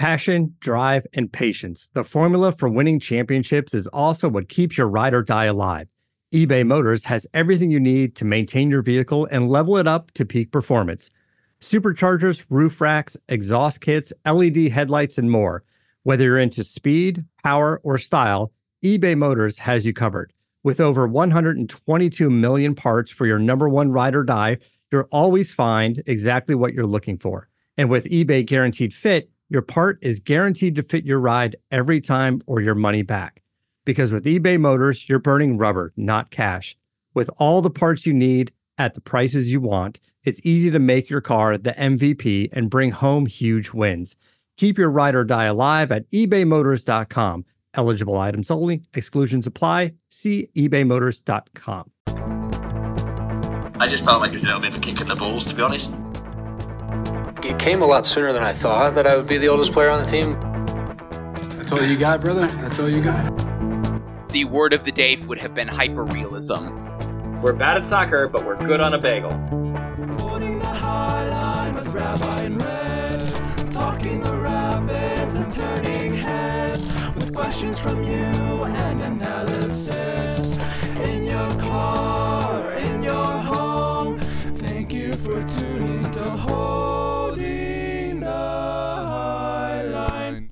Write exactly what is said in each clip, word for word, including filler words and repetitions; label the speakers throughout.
Speaker 1: Passion, drive, and patience. The formula for winning championships is also what keeps your ride or die alive. eBay Motors has everything you need to maintain your vehicle and level it up to peak performance. Superchargers, roof racks, exhaust kits, L E D headlights, and more. Whether you're into speed, power, or style, eBay Motors has you covered. With over one hundred twenty-two million parts for your number one ride or die, you'll always find exactly what you're looking for. And with eBay Guaranteed Fit, your part is guaranteed to fit your ride every time or your money back. Because with eBay Motors, you're burning rubber, not cash. With all the parts you need at the prices you want, it's easy to make your car the M V P and bring home huge wins. Keep your ride or die alive at ebay motors dot com. Eligible items only. Exclusions apply. See ebay motors dot com.
Speaker 2: I just felt like it was a little bit of a kick in the balls, to be honest.
Speaker 3: It came a lot sooner than I thought that I would be the oldest player on the team.
Speaker 4: That's all you got, brother? That's all you got?
Speaker 5: The word of the day would have been hyper-realism.
Speaker 6: We're bad at soccer, but we're good on a bagel.
Speaker 7: Holding the high line with Rabbi and Red, talking the rapids and turning heads, with questions from you and analysis. In your car, in your home, thank you for tuning to Holding the High Line.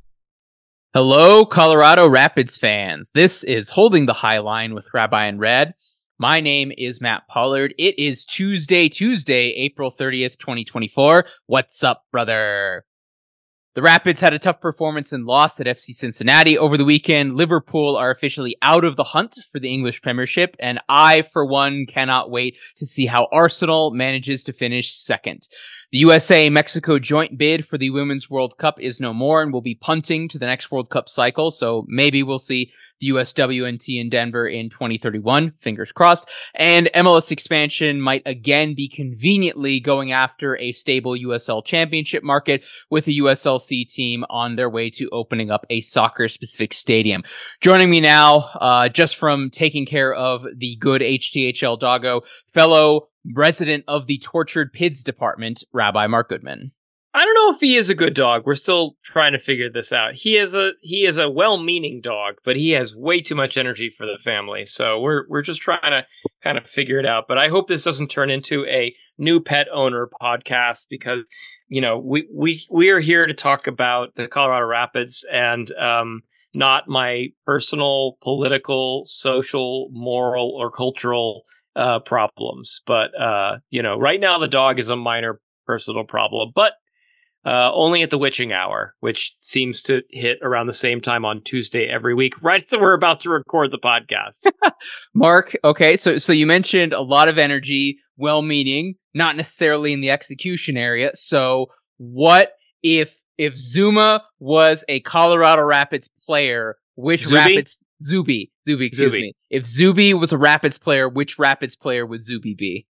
Speaker 5: Hello, Colorado Rapids fans. This is Holding the High Line with Rabbi and Red. My name is Matt Pollard. It is Tuesday, Tuesday, April thirtieth, twenty twenty-four. What's up, brother? The Rapids had a tough performance and lost at F C Cincinnati over the weekend. Liverpool are officially out of the hunt for the English Premiership, and I, for one, cannot wait to see how Arsenal manages to finish second. The U S A-Mexico joint bid for the Women's World Cup is no more and will be punting to the next World Cup cycle, so maybe we'll see the U S W N T in Denver in twenty thirty-one, fingers crossed, and M L S expansion might again be conveniently going after a stable U S L championship market with a U S L C team on their way to opening up a soccer-specific stadium. Joining me now, uh, just from taking care of the good H T H L doggo, fellow resident of the Tortured Pids Department, Rabbi Mark Goodman.
Speaker 6: I don't know if he is a good dog. We're still trying to figure this out. He is a he is a well-meaning dog, but he has way too much energy for the family. So we're we're just trying to kind of figure it out. But I hope this doesn't turn into a new pet owner podcast because, you know, we we we are here to talk about the Colorado Rapids and um not my personal, political, social, moral, or cultural uh problems. But uh, you know, right now the dog is a minor personal problem. But Uh, only at the witching hour, which seems to hit around the same time on Tuesday every week, right? So we're about to record the podcast.
Speaker 5: Mark, okay, so so you mentioned a lot of energy, well-meaning, not necessarily in the execution area. So what if if Zuma was a Colorado Rapids player? Which
Speaker 6: Zuby?
Speaker 5: Rapids Zuby Zuby excuse
Speaker 6: Zuby.
Speaker 5: me? If Zuby was a Rapids player, which Rapids player would Zuby be?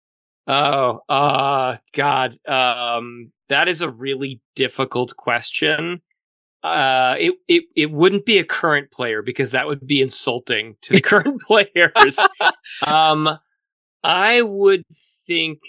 Speaker 6: Oh, uh, God. Um, that is a really difficult question. Uh, it, it, it wouldn't be a current player because that would be insulting to the current players. um, I would think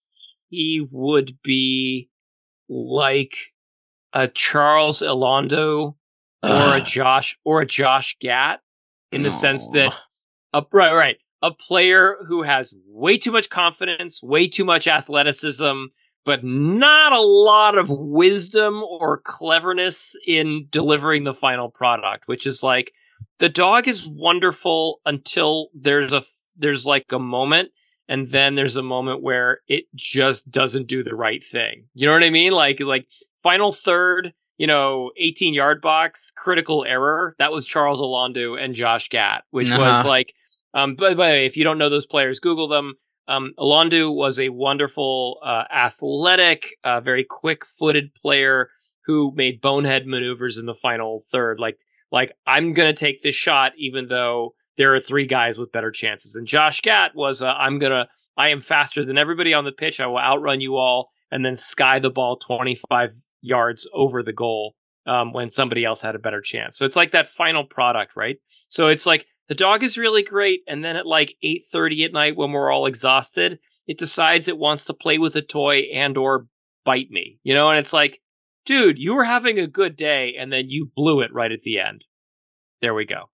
Speaker 6: he would be like a Charles Elondo or a Josh, or a Josh Gatt in the
Speaker 5: No.
Speaker 6: sense that, uh, right, right. A player who has way too much confidence, way too much athleticism, but not a lot of wisdom or cleverness in delivering the final product, which is like, the dog is wonderful until there's a, there's like a moment, and then there's a moment where it just doesn't do the right thing. You know what I mean? Like, like final third, you know, eighteen yard box, critical error. That was Charles Elondo and Josh Gatt, which
Speaker 5: Uh-huh.
Speaker 6: was like, Um, by, by the way, if you don't know those players, Google them. Um, Elondo was a wonderful, uh, athletic, uh, very quick-footed player who made bonehead maneuvers in the final third. Like, like I'm gonna take this shot, even though there are three guys with better chances. And Josh Gatt was, uh, I'm gonna, I am faster than everybody on the pitch. I will outrun you all, and then sky the ball twenty-five yards over the goal um, when somebody else had a better chance. So it's like that final product, right? So it's like, the dog is really great, and then at like eight thirty at night when we're all exhausted, it decides it wants to play with a toy and or bite me, you know? And it's like, dude, you were having a good day and then you blew it right at the end. There we go.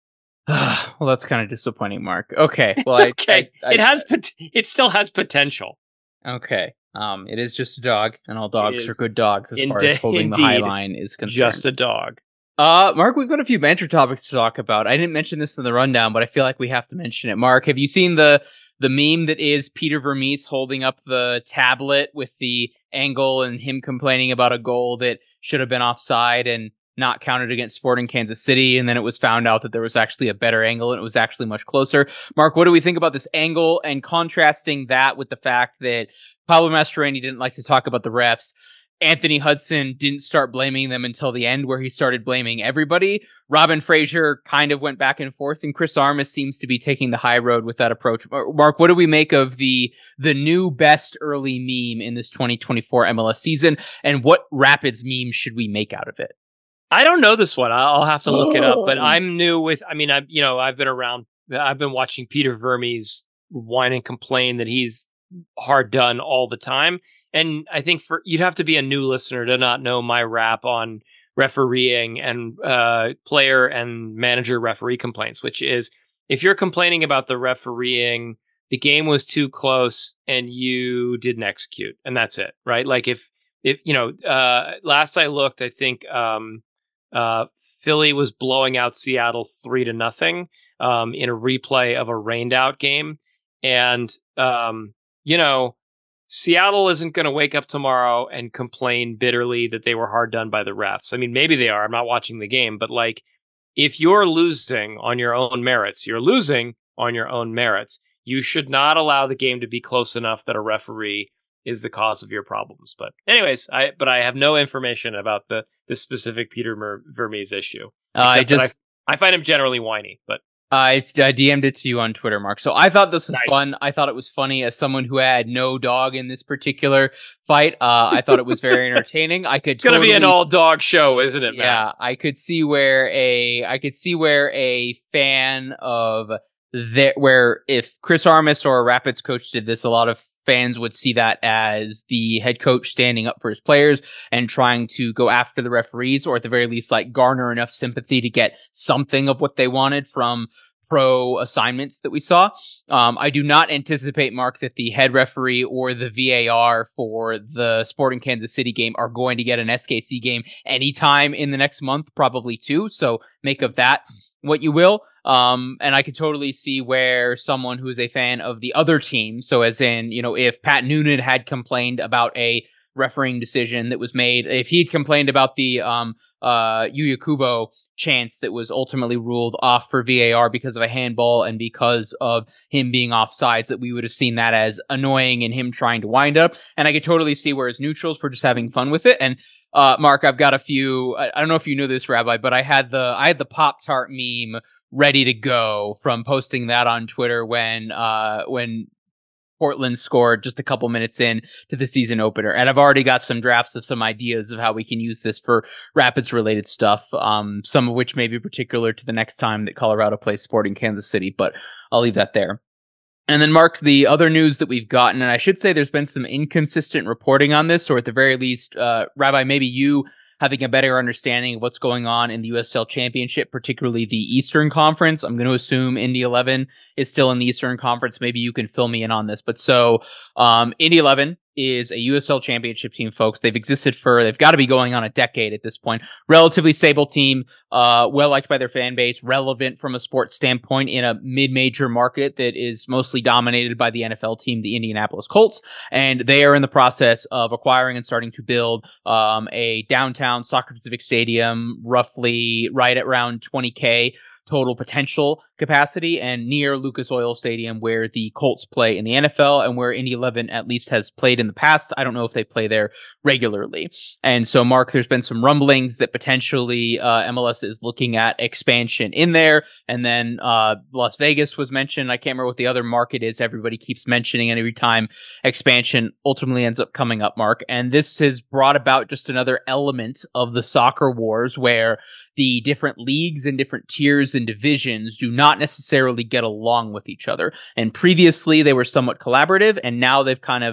Speaker 5: Well, that's kind of disappointing, Mark. Okay.
Speaker 6: It's
Speaker 5: Well, I-
Speaker 6: okay.
Speaker 5: I, I,
Speaker 6: it has, pot- it still has potential.
Speaker 5: Okay. Um, it is just a dog, and all dogs
Speaker 6: is
Speaker 5: are good dogs as far
Speaker 6: inde-
Speaker 5: as holding the high
Speaker 6: indeed
Speaker 5: line is concerned.
Speaker 6: Just a dog.
Speaker 5: Uh, Mark, we've got a few banter topics to talk about. I didn't mention this in the rundown, but I feel like we have to mention it. Mark, have you seen the the meme that is Peter Vermees holding up the tablet with the angle and him complaining about a goal that should have been offside and not counted against Sporting Kansas City, and then it was found out that there was actually a better angle and it was actually much closer? Mark, what do we think about this angle, and contrasting that with the fact that Pablo Mastroeni didn't like to talk about the refs? Anthony Hudson didn't start blaming them until the end, where he started blaming everybody. Robin Fraser kind of went back and forth, and Chris Armas seems to be taking the high road with that approach. Mark, what do we make of the the new best early meme in this twenty twenty-four M L S season, and what Rapids meme should we make out of it?
Speaker 6: I don't know this one. I'll have to look it up, but I'm new with, I mean, I, you know, I've been around, I've been watching Peter Vermees whine and complain that he's hard done all the time. And I think for you'd have to be a new listener to not know my rap on refereeing and uh, player and manager referee complaints, which is if you're complaining about the refereeing, the game was too close and you didn't execute, and that's it, right? Like if, if you know, uh, last I looked, I think um, uh, Philly was blowing out Seattle three to nothing um, in a replay of a rained out game. And, um, you know, Seattle isn't going to wake up tomorrow and complain bitterly that they were hard done by the refs. I mean, maybe they are. I'm not watching the game, but like, if you're losing on your own merits, you're losing on your own merits. You should not allow the game to be close enough that a referee is the cause of your problems. But anyways, I but I have no information about the the specific Peter Mer- Vermees issue.
Speaker 5: Uh, I just
Speaker 6: I, I find him generally whiny, but.
Speaker 5: I, I D M'd it to you on Twitter, Mark. So I thought this was
Speaker 6: Nice.
Speaker 5: fun. I thought it was funny as someone who had no dog in this particular fight. Uh, I thought it was very entertaining. I could
Speaker 6: It's gonna
Speaker 5: totally,
Speaker 6: be an all dog show, isn't it, Matt?
Speaker 5: yeah. I could see where a I could see where a fan of that where if Chris Armas or a Rapids coach did this, a lot of fans would see that as the head coach standing up for his players and trying to go after the referees, or at the very least, like garner enough sympathy to get something of what they wanted from pro assignments that we saw. Um, I do not anticipate, Mark, that the head referee or the V A R for the Sporting Kansas City game are going to get an S K C game anytime in the next month, probably two. So make of that what you will. Um, and I could totally see where someone who is a fan of the other team, so as in, you know, if Pat Noonan had complained about a refereeing decision that was made, if he'd complained about the um uh Yuya Kubo chance that was ultimately ruled off for V A R because of a handball and because of him being offsides, that we would have seen that as annoying and him trying to wind up. And I could totally see where as neutrals for just having fun with it. And uh Mark, I've got a few, I, I don't know if you knew this, Rabbi, but I had the I had the Pop-Tart meme ready to go from posting that on Twitter when uh when Portland scored just a couple minutes in to the season opener. And I've already got some drafts of some ideas of how we can use this for Rapids related stuff, um, some of which may be particular to the next time that Colorado plays Sporting Kansas City, but I'll leave that there. And then, Mark, the other news that we've gotten, and I should say there's been some inconsistent reporting on this, or at the very least, uh, Rabbi, maybe you having a better understanding of what's going on in the U S L Championship, particularly the Eastern Conference. I'm going to assume Indy eleven is still in the Eastern Conference. Maybe you can fill me in on this. But so um, Indy eleven is a U S L Championship team, folks. They've existed for, they've got to be going on a decade at this point. Relatively stable team, uh, well-liked by their fan base, relevant from a sports standpoint in a mid-major market that is mostly dominated by the N F L team, the Indianapolis Colts. And they are in the process of acquiring and starting to build um, a downtown Soccer Pacific Stadium, roughly right at around twenty K total potential capacity, and near Lucas Oil Stadium, where the Colts play in the N F L and where Indy eleven at least has played in the past. I don't know if they play there regularly. And so, Mark, there's been some rumblings that potentially uh, M L S is looking at expansion in there. And then uh, Las Vegas was mentioned. I can't remember what the other market is everybody keeps mentioning, and every time expansion ultimately ends up coming up, Mark. And this has brought about just another element of the soccer wars, where the different leagues and different tiers and divisions do not necessarily get along with each other. And previously they were somewhat collaborative, and now they've kind of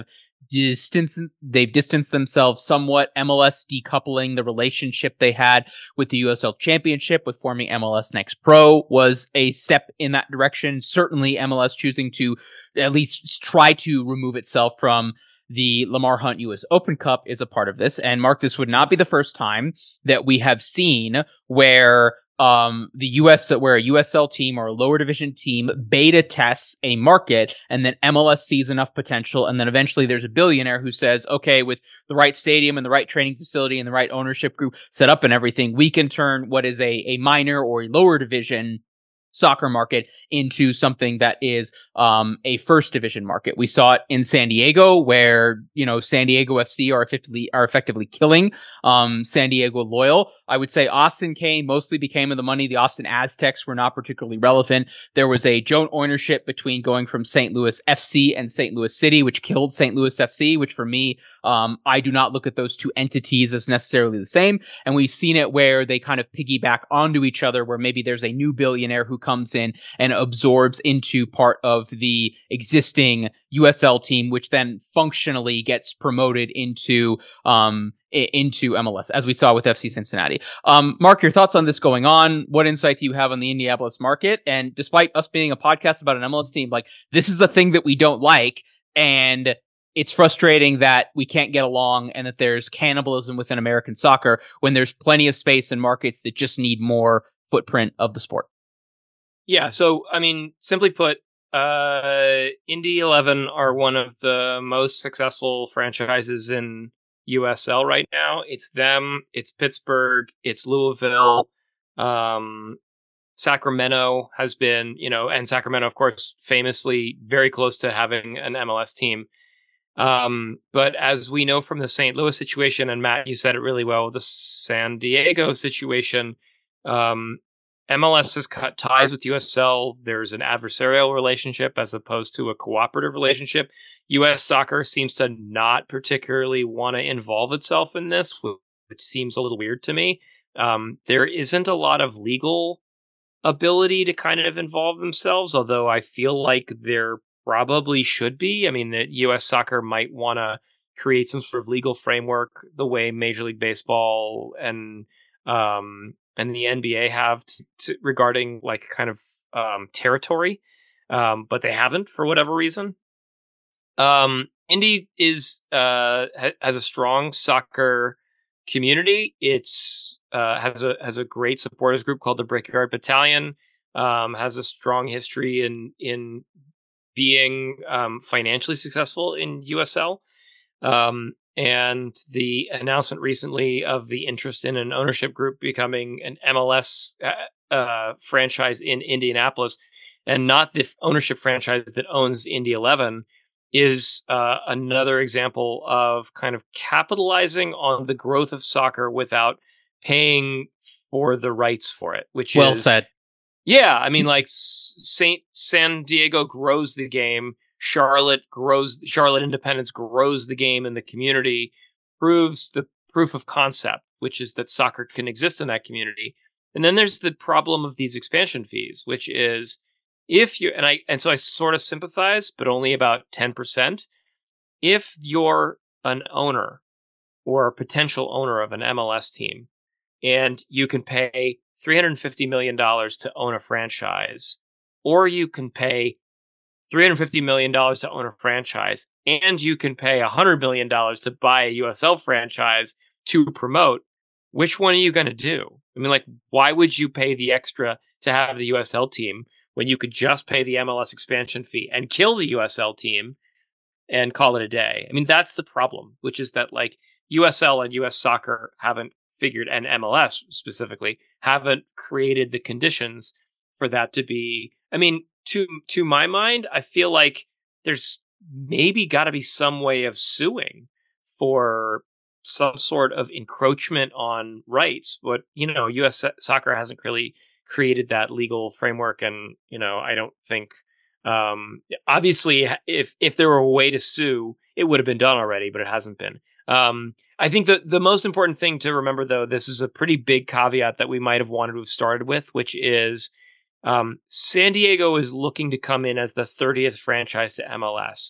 Speaker 5: distanced they've distanced themselves somewhat. M L S decoupling the relationship they had with the U S L Championship with forming M L S Next Pro was a step in that direction. Certainly M L S choosing to at least try to remove itself from the Lamar Hunt U S Open Cup is a part of this. And Mark, this would not be the first time that we have seen where um, the U S, where a U S L team or a lower division team beta tests a market, and then M L S sees enough potential, and then eventually there's a billionaire who says, okay, with the right stadium and the right training facility and the right ownership group set up and everything, we can turn what is a, a minor or a lower division soccer market into something that is um, a first division market. We saw it in San Diego, where, you know, San Diego F C are effectively are effectively killing um, San Diego Loyal. I would say Austin Kane mostly became of the money. The Austin Aztecs were not particularly relevant. There was a joint ownership between going from Saint Louis F C and Saint Louis City, which killed Saint Louis F C, which for me, um, I do not look at those two entities as necessarily the same. And we've seen it where they kind of piggyback onto each other, where maybe there's a new billionaire who comes in and absorbs into part of the existing U S L team, which then functionally gets promoted into um into M L S, as we saw with F C Cincinnati. Um, Mark, your thoughts on this going on? What insight do you have on the Indianapolis market? And despite us being a podcast about an M L S team, like, this is a thing that we don't like, and it's frustrating that we can't get along and that there's cannibalism within American soccer when there's plenty of space in markets that just need more footprint of the sport.
Speaker 6: Yeah, so, I mean, simply put, uh, Indy eleven are one of the most successful franchises in U S L right now. It's them, it's Pittsburgh, it's Louisville, um, Sacramento has been, you know, and Sacramento, of course, famously very close to having an M L S team. Um, but as we know from the Saint Louis situation, and Matt, you said it really well, the San Diego situation, um, M L S has cut ties with U S L. There's an adversarial relationship as opposed to a cooperative relationship. U S soccer seems to not particularly want to involve itself in this, which seems a little weird to me. Um, there isn't a lot of legal ability to kind of involve themselves, although I feel like there probably should be. I mean, that U S soccer might want to create some sort of legal framework the way Major League Baseball and um, and the N B A have to, to, regarding like kind of um, territory, um, but they haven't for whatever reason. Um, Indy is uh, ha- has a strong soccer community. It's uh, has a has a great supporters group called the Brickyard Battalion. Um, has a strong history in in being um, financially successful in U S L. Um, and the announcement recently of the interest in an ownership group becoming an M L S uh, uh, franchise in Indianapolis, and not the f- ownership franchise that owns Indy eleven, is uh, another example of kind of capitalizing on the growth of soccer without paying for the rights for it, which
Speaker 5: well
Speaker 6: is...
Speaker 5: said.
Speaker 6: Yeah, I mean, like, Saint San Diego grows the game. Charlotte grows, Charlotte Independence grows the game in the community, proves the proof of concept, which is that soccer can exist in that community. And then there's the problem of these expansion fees, which is if you, and I, and so I sort of sympathize, but only about ten percent. If you're an owner or a potential owner of an M L S team, and you can pay three hundred fifty million dollars to own a franchise, or you can pay three hundred fifty million dollars to own a franchise, and you can pay one hundred million dollars to buy a U S L franchise to promote, which one are you going to do? I mean, like, why would you pay the extra to have the U S L team when you could just pay the M L S expansion fee and kill the U S L team and call it a day? I mean, that's the problem, which is that, like, U S L and U S soccer haven't figured, and M L S specifically, haven't created the conditions for that to be, I mean, to to my mind, I feel like there's maybe got to be some way of suing for some sort of encroachment on rights. But, you know, U S soccer hasn't really created that legal framework. And, you know, I don't think, um, obviously, if, if there were a way to sue, it would have been done already, but it hasn't been. Um, I think that the most important thing to remember, though, this is a pretty big caveat that we might have wanted to have started with, which is um, San Diego is looking to come in as the thirtieth franchise to M L S.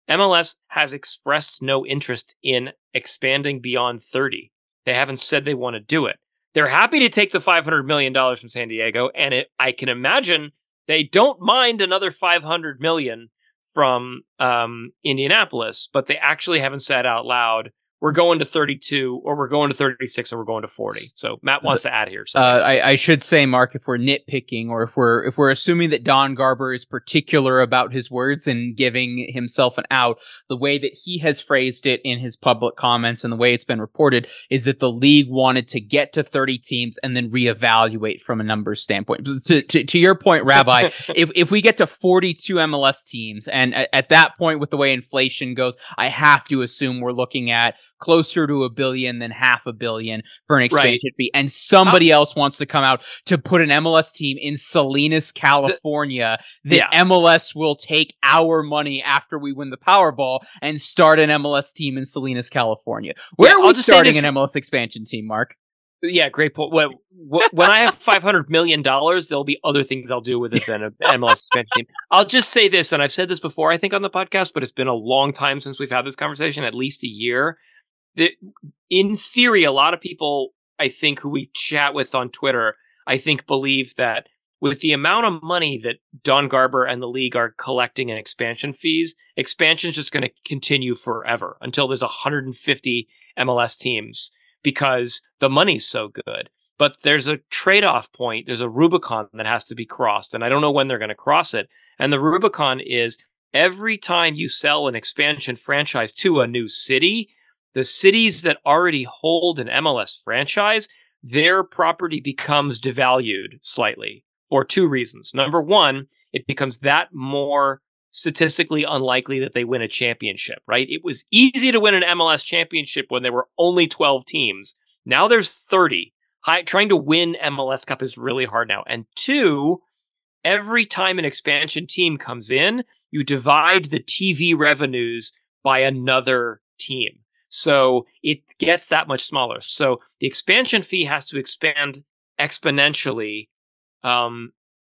Speaker 6: M L S has expressed no interest in expanding beyond thirty. They haven't said they want to do it. They're happy to take the five hundred million dollars from San Diego, and it, I can imagine they don't mind another five hundred million dollars from um, Indianapolis, but they actually haven't said out loud, we're going to thirty-two, or we're going to thirty-six, or we're going to forty. So Matt wants to add here.
Speaker 5: Uh, I, I should say, Mark, if we're nitpicking, or if we're if we're assuming that Don Garber is particular about his words and giving himself an out, the way that he has phrased it in his public comments and the way it's been reported is that the league wanted to get to thirty teams and then reevaluate from a numbers standpoint. To, to, to your point, Rabbi, if if we get to forty-two M L S teams, and at, at that point, with the way inflation goes, I have to assume we're looking at closer to a billion than half a billion for an expansion right. fee. And somebody I'll, else wants to come out to put an M L S team in Salinas, California, the, that yeah. M L S will take our money after we win the Powerball and start an M L S team in Salinas, California. Where yeah, are we starting an M L S expansion team, Mark?
Speaker 6: Yeah, great point. When, when I have five hundred million dollars, there'll be other things I'll do with it than an M L S expansion team. I'll just say this, and I've said this before, I think, on the podcast, but it's been a long time since we've had this conversation, at least a year. That in theory, a lot of people, I think, who we chat with on Twitter, I think believe that with the amount of money that Don Garber and the league are collecting in expansion fees, expansion is just going to continue forever until there's one hundred fifty M L S teams because the money's so good. But there's a trade-off point. There's a Rubicon that has to be crossed, and I don't know when they're going to cross it. And the Rubicon is every time you sell an expansion franchise to a new city, the cities that already hold an M L S franchise, their property becomes devalued slightly for two reasons. Number one, it becomes that more statistically unlikely that they win a championship, right? It was easy to win an M L S championship when there were only twelve teams. Now there's thirty. High, trying to win M L S Cup is really hard now. And two, every time an expansion team comes in, you divide the T V revenues by another team. So it gets that much smaller. So the expansion fee has to expand exponentially um,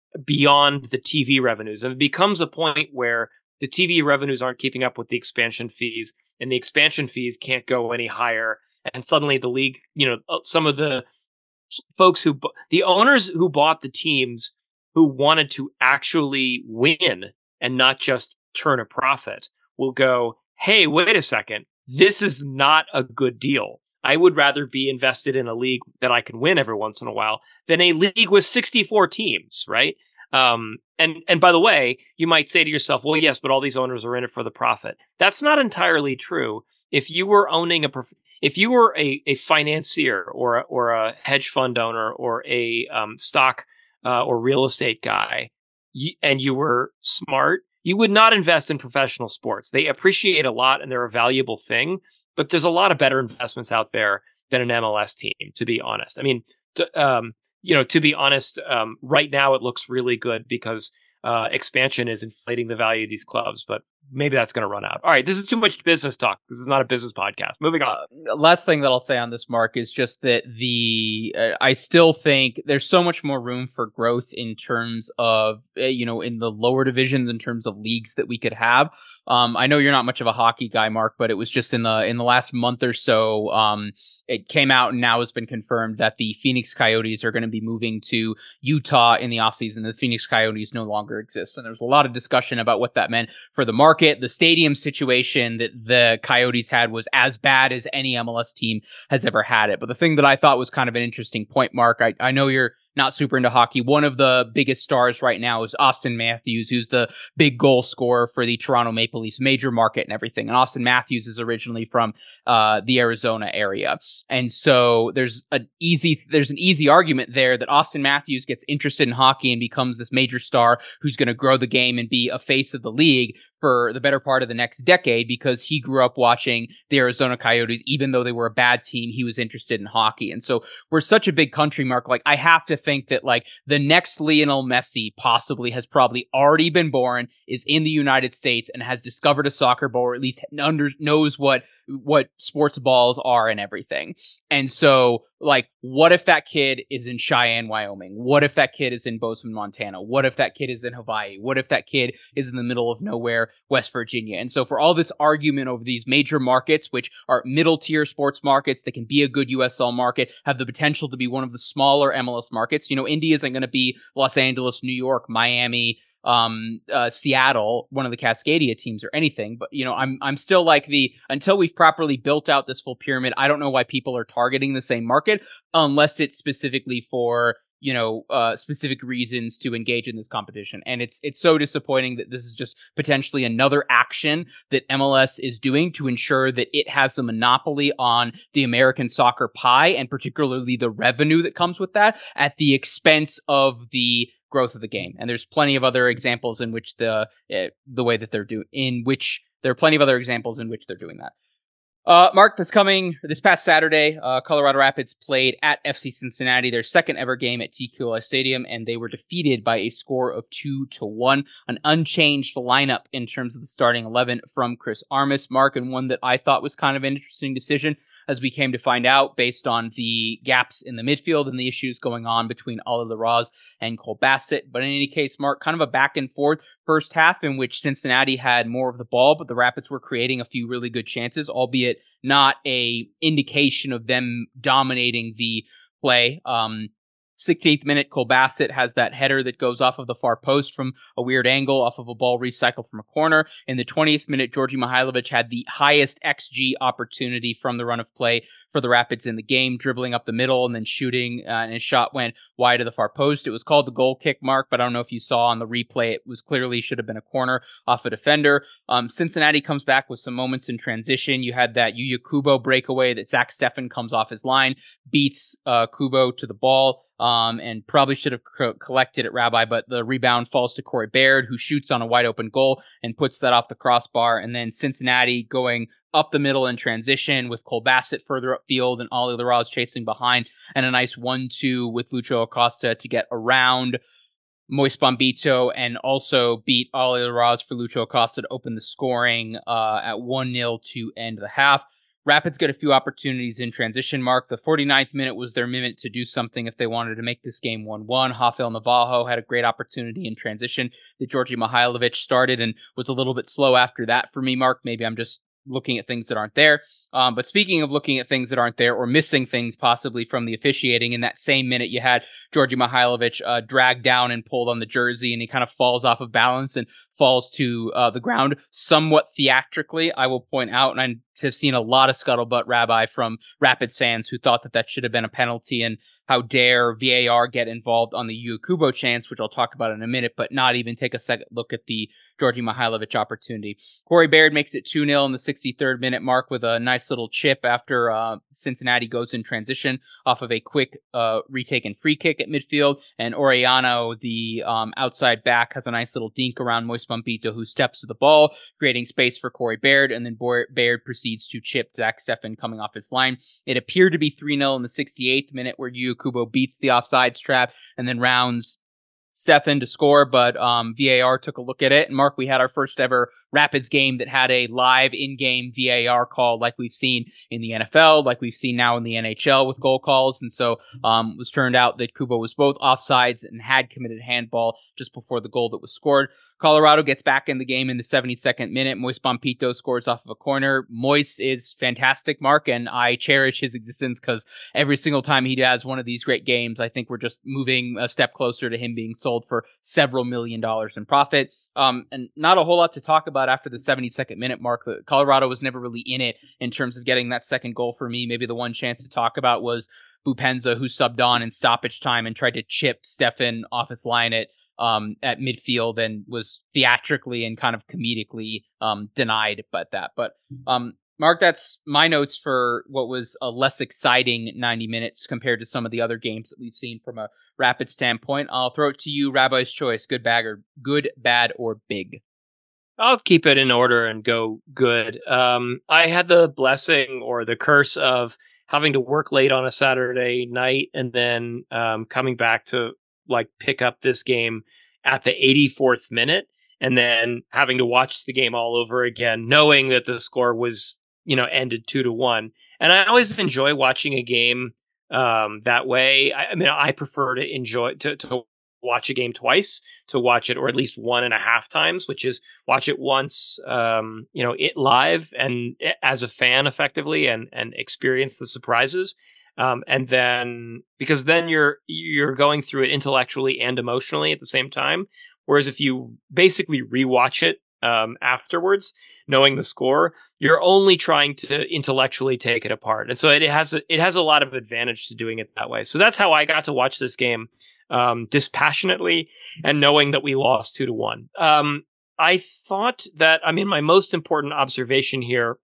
Speaker 6: beyond the T V revenues. And it becomes a point where the T V revenues aren't keeping up with the expansion fees, and the expansion fees can't go any higher. And suddenly the league, you know, some of the folks who, the owners who bought the teams who wanted to actually win and not just turn a profit will go, hey, wait a second. This is not a good deal. I would rather be invested in a league that I can win every once in a while than a league with sixty-four teams, right? Um, and, and by the way, you might say to yourself, well, yes, but all these owners are in it for the profit. That's not entirely true. If you were owning a, if you were a, a financier or a, or a hedge fund owner or a um, stock uh, or real estate guy, you, and you were smart, you would not invest in professional sports. They appreciate a lot and they're a valuable thing, but there's a lot of better investments out there than an M L S team, to be honest. I mean, to, um, you know, to be honest, um, right now it looks really good because uh, expansion is inflating the value of these clubs, but maybe that's going to run out. All right, this is too much business talk. This is not a business podcast. Moving on.
Speaker 5: Uh, last thing that I'll say on this, Mark, is just that the uh, I still think there's so much more room for growth in terms of, uh, you know, in the lower divisions, in terms of leagues that we could have. Um, I know you're not much of a hockey guy, Mark, but it was just in the in the last month or so, um, it came out and now has been confirmed that the Phoenix Coyotes are going to be moving to Utah in the offseason. The Phoenix Coyotes no longer exist. And there's a lot of discussion about what that meant for the market. The stadium situation that the Coyotes had was as bad as any M L S team has ever had it. But the thing that I thought was kind of an interesting point, Mark, I, I know you're not super into hockey. One of the biggest stars right now is Austin Matthews, who's the big goal scorer for the Toronto Maple Leafs, major market and everything. And Austin Matthews is originally from uh, the Arizona area. And so there's an easy there's an easy argument there that Austin Matthews gets interested in hockey and becomes this major star who's going to grow the game and be a face of the league for the better part of the next decade because he grew up watching the Arizona Coyotes. Even though they were a bad team, he was interested in hockey. And so we're such a big country, Mark. Like, I have to think that like the next Lionel Messi possibly has probably already been born, is in the United States, and has discovered a soccer ball, or at least under, knows what what sports balls are and everything. And so, like, what if that kid is in Cheyenne, Wyoming? What if that kid is in Bozeman, Montana? What if that kid is in Hawaii? What if that kid is in the middle of nowhere West Virginia. And so for all this argument over these major markets, which are middle tier sports markets that can be a good U S L market, have the potential to be one of the smaller M L S markets, you know, Indy isn't going to be Los Angeles, New York, Miami, um, uh, Seattle, one of the Cascadia teams or anything. But, you know, I'm, I'm still like the, until we've properly built out this full pyramid, I don't know why people are targeting the same market unless it's specifically for, you know, uh, specific reasons to engage in this competition. And it's, it's so disappointing that this is just potentially another action that M L S is doing to ensure that it has a monopoly on the American soccer pie, and particularly the revenue that comes with that, at the expense of the growth of the game. And there's plenty of other examples in which the uh, the way that they're doing, in which there are plenty of other examples in which they're doing that. Uh, Mark, this coming, this past Saturday, uh, Colorado Rapids played at F C Cincinnati, their second ever game at T Q L S Stadium, and they were defeated by a score of two to one, an unchanged lineup in terms of the starting eleven from Chris Armas, Mark, and one that I thought was kind of an interesting decision, as we came to find out based on the gaps in the midfield and the issues going on between Ollie Larraz and Cole Bassett. But in any case, Mark, kind of a back and forth first half in which Cincinnati had more of the ball, but the Rapids were creating a few really good chances, albeit not a indication of them dominating the play. Um, sixteenth minute, Cole Bassett has that header that goes off of the far post from a weird angle off of a ball recycled from a corner. In the twentieth minute, Georgi Mihailovic had the highest X G opportunity from the run of play for the Rapids in the game, dribbling up the middle and then shooting, uh, and his shot went wide of the far post. It was called the goal kick, Mark, but I don't know if you saw on the replay, it was clearly should have been a corner off a defender. Um, Cincinnati comes back with some moments in transition. You had that Yuya Kubo breakaway that Zach Steffen comes off his line, beats uh, Kubo to the ball, um, and probably should have co- collected it, Rabbi, but the rebound falls to Corey Baird, who shoots on a wide open goal and puts that off the crossbar. And then Cincinnati going up the middle in transition with Cole Bassett further upfield and Ollie Larraz chasing behind, and a nice one two with Lucho Acosta to get around Moise Bombito and also beat Ollie Larraz for Lucho Acosta to open the scoring uh, at one nil to end the half. Rapids get a few opportunities in transition, Mark. The forty-ninth minute was their minute to do something if they wanted to make this game one one. Rafael Navajo had a great opportunity in transition that Georgi Mihailovic started and was a little bit slow after that for me, Mark. Maybe I'm just looking at things that aren't there. Um, but speaking of looking at things that aren't there or missing things possibly from the officiating, in that same minute you had Georgi Mihailovic uh, dragged down and pulled on the jersey, and he kind of falls off of balance and falls to uh, the ground somewhat theatrically, I will point out. And I have seen a lot of scuttlebutt, Rabbi, from Rapids fans who thought that that should have been a penalty, and how dare V A R get involved on the Yuya Kubo chance, which I'll talk about in a minute, but not even take a second look at the Georgi Mihailovic opportunity. Corey Baird makes it two nil in the sixty-third minute, Mark, with a nice little chip after uh, Cincinnati goes in transition off of a quick uh, retaken free kick at midfield. And Orellano, the um, outside back, has a nice little dink around Moise Bombito, who steps to the ball, creating space for Corey Baird, and then Baird proceeds to chip Zach Steffen coming off his line. It appeared to be three nil in the sixty-eighth minute, where Yuya Kubo beats the offsides trap and then rounds Steffen to score, but um, V A R took a look at it. And Mark, we had our first ever Rapids game that had a live in-game V A R call, like we've seen in the N F L, like we've seen now in the N H L with goal calls. And so um, it was turned out that Kubo was both offsides and had committed handball just before the goal that was scored. Colorado gets back in the game in the seventy-second minute. Moise Bombito scores off of a corner. Moise is fantastic, Mark, and I cherish his existence because every single time he has one of these great games, I think we're just moving a step closer to him being sold for several million dollars in profit. Um, and not a whole lot to talk about after the seventy-second minute mark. Colorado was never really in it in terms of getting that second goal for me. Maybe the one chance to talk about was Bupenza, who subbed on in stoppage time and tried to chip Steffen off his line at um, at midfield and was theatrically and kind of comedically um, denied by that. But um, Mark, that's my notes for what was a less exciting ninety minutes compared to some of the other games that we've seen from a Rapid standpoint. I'll throw it to you, Rabbi's choice. Good, bad, or good, bad, or big.
Speaker 6: I'll keep it in order and go good. Um, I had the blessing or the curse of having to work late on a Saturday night and then um, coming back to like pick up this game at the eighty-fourth minute and then having to watch the game all over again, knowing that the score was, you know, ended two to one. And I always enjoy watching a game um, that way. I, I mean, I prefer to enjoy to, to watch a game twice, to watch it or at least one and a half times, which is watch it once, um, you know, it live and as a fan effectively, and and experience the surprises. Um, and then because then you're you're going through it intellectually and emotionally at the same time. Whereas if you basically rewatch it um, afterwards, knowing the score, you're only trying to intellectually take it apart. And so it has a, it has a lot of advantage to doing it that way. So that's how I got to watch this game um, dispassionately and knowing that we lost two to one. Um, I thought that, I mean, my most important observation here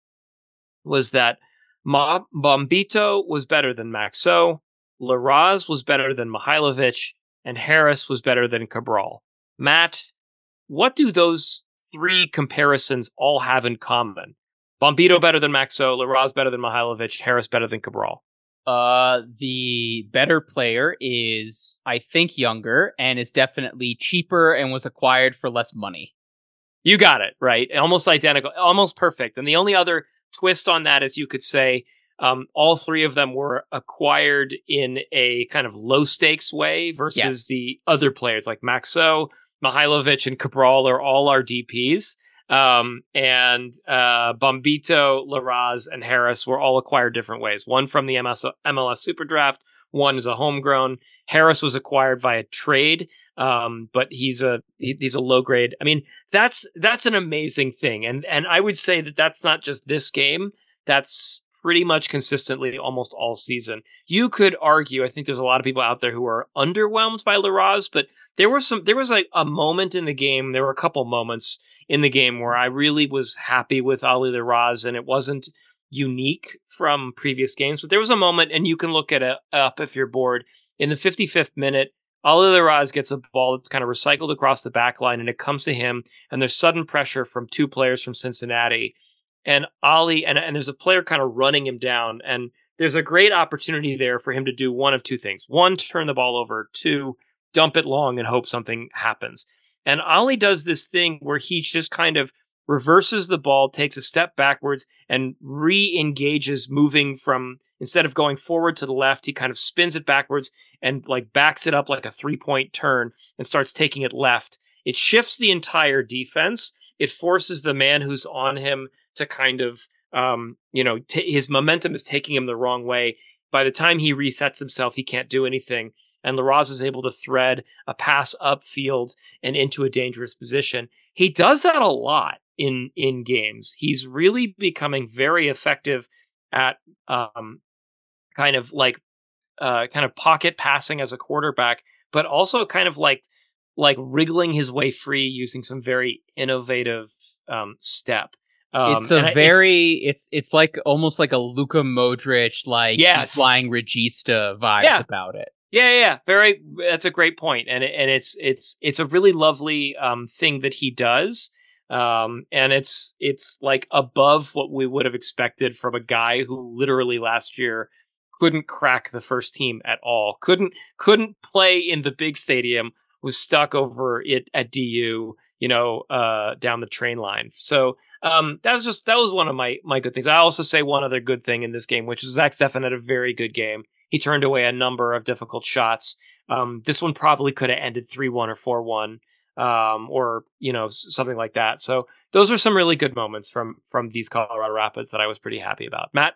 Speaker 6: was that Ma- Bombito was better than Maxo, Larraz was better than Mihailovic, and Harris was better than Cabral. Matt, what do those three comparisons all have in common? Bombito better than Maxo, Larraz better than Mihailovic, Harris better than Cabral.
Speaker 5: Uh, the better player is, I think, younger and is definitely cheaper and was acquired for less money.
Speaker 6: You got it, right? Almost identical, almost perfect. And the only other twist on that is you could say um, all three of them were acquired in a kind of low stakes way versus
Speaker 5: Yes.
Speaker 6: the other players like Maxo, Mihailovic, and Cabral are all our D Ps. Um, and uh, Bombito, Larraz, and Harris were all acquired different ways. One from the M S, M L S Super Draft, one is a homegrown. Harris was acquired via trade, um, but he's a he, he's a low grade. I mean, that's that's an amazing thing, and and I would say that that's not just this game. That's pretty much consistently almost all season. You could argue. I think there's a lot of people out there who are underwhelmed by Larraz, but there were some. There was like a moment in the game. There were a couple moments in the game where I really was happy with Ali Larraz, and it wasn't unique from previous games. But there was a moment, and you can look at it up if you're bored. In the fifty-fifth minute, Ali Larraz gets a ball that's kind of recycled across the back line, and it comes to him, and there's sudden pressure from two players from Cincinnati. And Ali, and, and there's a player kind of running him down, and there's a great opportunity there for him to do one of two things. One, turn the ball over. Two, dump it long and hope something happens. And Ali does this thing where he just kind of reverses the ball, takes a step backwards, and re-engages, moving from, instead of going forward to the left, he kind of spins it backwards and like backs it up like a three-point turn and starts taking it left. It shifts the entire defense. It forces the man who's on him to kind of, um, you know, t- his momentum is taking him the wrong way. By the time he resets himself, he can't do anything. And Larraz is able to thread a pass upfield and into a dangerous position. He does that a lot in, in games. He's really becoming very effective at um, kind of like uh, kind of pocket passing as a quarterback, but also kind of like like wriggling his way free using some very innovative um, step. Um,
Speaker 5: it's a
Speaker 6: and
Speaker 5: very, it's, it's it's like almost like a Luka Modric, like
Speaker 6: Yes.
Speaker 5: flying regista vibes
Speaker 6: Yeah.
Speaker 5: about it.
Speaker 6: Yeah, yeah, yeah, very. That's a great point, and it, and it's it's it's a really lovely um, thing that he does, um, and it's it's like above what we would have expected from a guy who literally last year couldn't crack the first team at all, couldn't couldn't play in the big stadium, was stuck over it at D U, you know, uh, down the train line. So um, that was just that was one of my my good things. I also say one other good thing in this game, which is Zach Steffen had a very good game. He turned away a number of difficult shots. Um, this one probably could have ended three one or four one, um, or, you know, something like that. So those are some really good moments from from these Colorado Rapids that I was pretty happy about. Matt?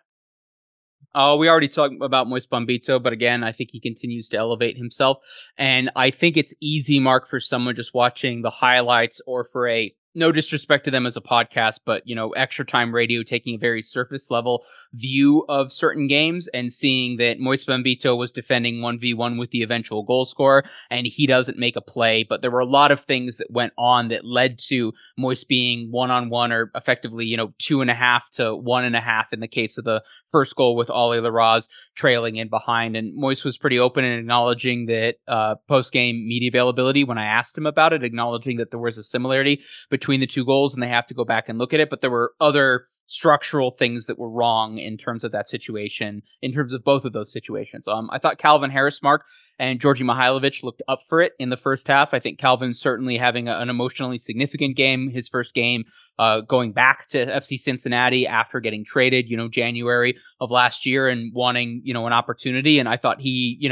Speaker 5: Oh, we already talked about Moise Bombito, but again, I think he continues to elevate himself. And I think it's easy, Mark, for someone just watching the highlights or for a, no disrespect to them as a podcast, but, you know, extra time radio, taking a very surface level view of certain games and seeing that Moise Bombito was defending one v one with the eventual goal scorer and he doesn't make a play. But there were a lot of things that went on that led to Moise being one-on-one or effectively, you know, two and a half to one and a half in the case of the first goal with Ali Larraz trailing in behind. And Moise was pretty open in acknowledging that uh, post-game media availability when I asked him about it, acknowledging that there was a similarity between the two goals and they have to go back and look at it. But there were other structural things that were wrong in terms of that situation, in terms of both of those situations. Um, I thought Calvin Harris, Mark, and Georgi Mihailovic looked up for it in the first half. I think Calvin's certainly having a, an emotionally significant game, his first game uh, going back to F C Cincinnati after getting traded, you know, January of last year and wanting, you know, an opportunity. And I thought he, you know,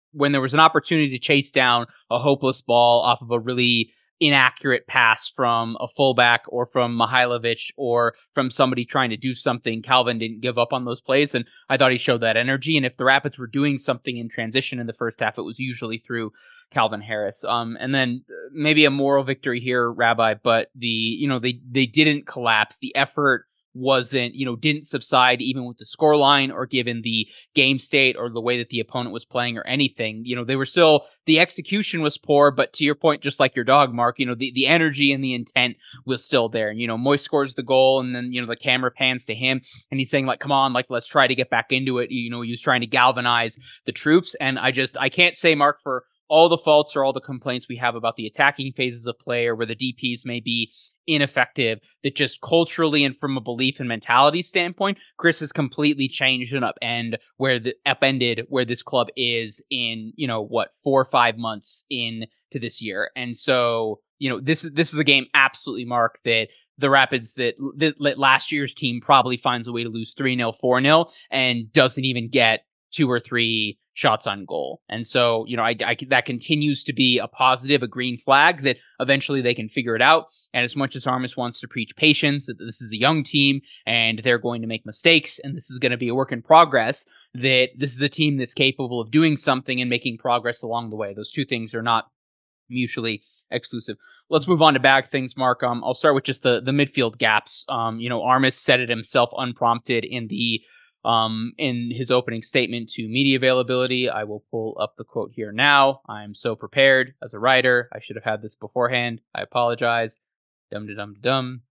Speaker 5: when there was an opportunity to chase down a hopeless ball off of a really inaccurate pass from a fullback or from Mihailovic or from somebody trying to do something, Calvin didn't give up on those plays, and I thought he showed that energy. And if the Rapids were doing something in transition in the first half, it was usually through Calvin Harris. Um, and then maybe a moral victory here, Rabbi, but the, you know, they, they didn't collapse. The effort wasn't, you know, didn't subside even with the scoreline or given the game state or the way that the opponent was playing or anything. You know, they were still, the execution was poor, but to your point, just like your dog, Mark, you know, the, the energy and the intent was still there. And, you know, Moise scores the goal and then, you know, the camera pans to him and he's saying like, come on, like, let's try to get back into it. You know, he was trying to galvanize the troops. And I just, I can't say, Mark, for all the faults or all the complaints we have about the attacking phases of play or where the D Ps may be ineffective, that just culturally and from a belief and mentality standpoint, Chris has completely changed and upend where the upended where this club is in, you know, what, four or five months into this year. And so, you know, this is this is a game absolutely, Mark, that the Rapids that, that last year's team probably finds a way to lose three nil, four nil and doesn't even get two or three shots on goal. And so, you know, I, I, that continues to be a positive, a green flag that eventually they can figure it out. And as much as Armas wants to preach patience, that this is a young team and they're going to make mistakes and this is going to be a work in progress, that this is a team that's capable of doing something and making progress along the way. Those two things are not mutually exclusive. Let's move on to bag things, Mark. Um, I'll start with just the, the midfield gaps. Um, you know, Armas said it himself unprompted in the Um, in his opening statement to media availability. I will pull up the quote here now. I'm so prepared as a writer. I should have had this beforehand. I apologize. Dum da dum dum.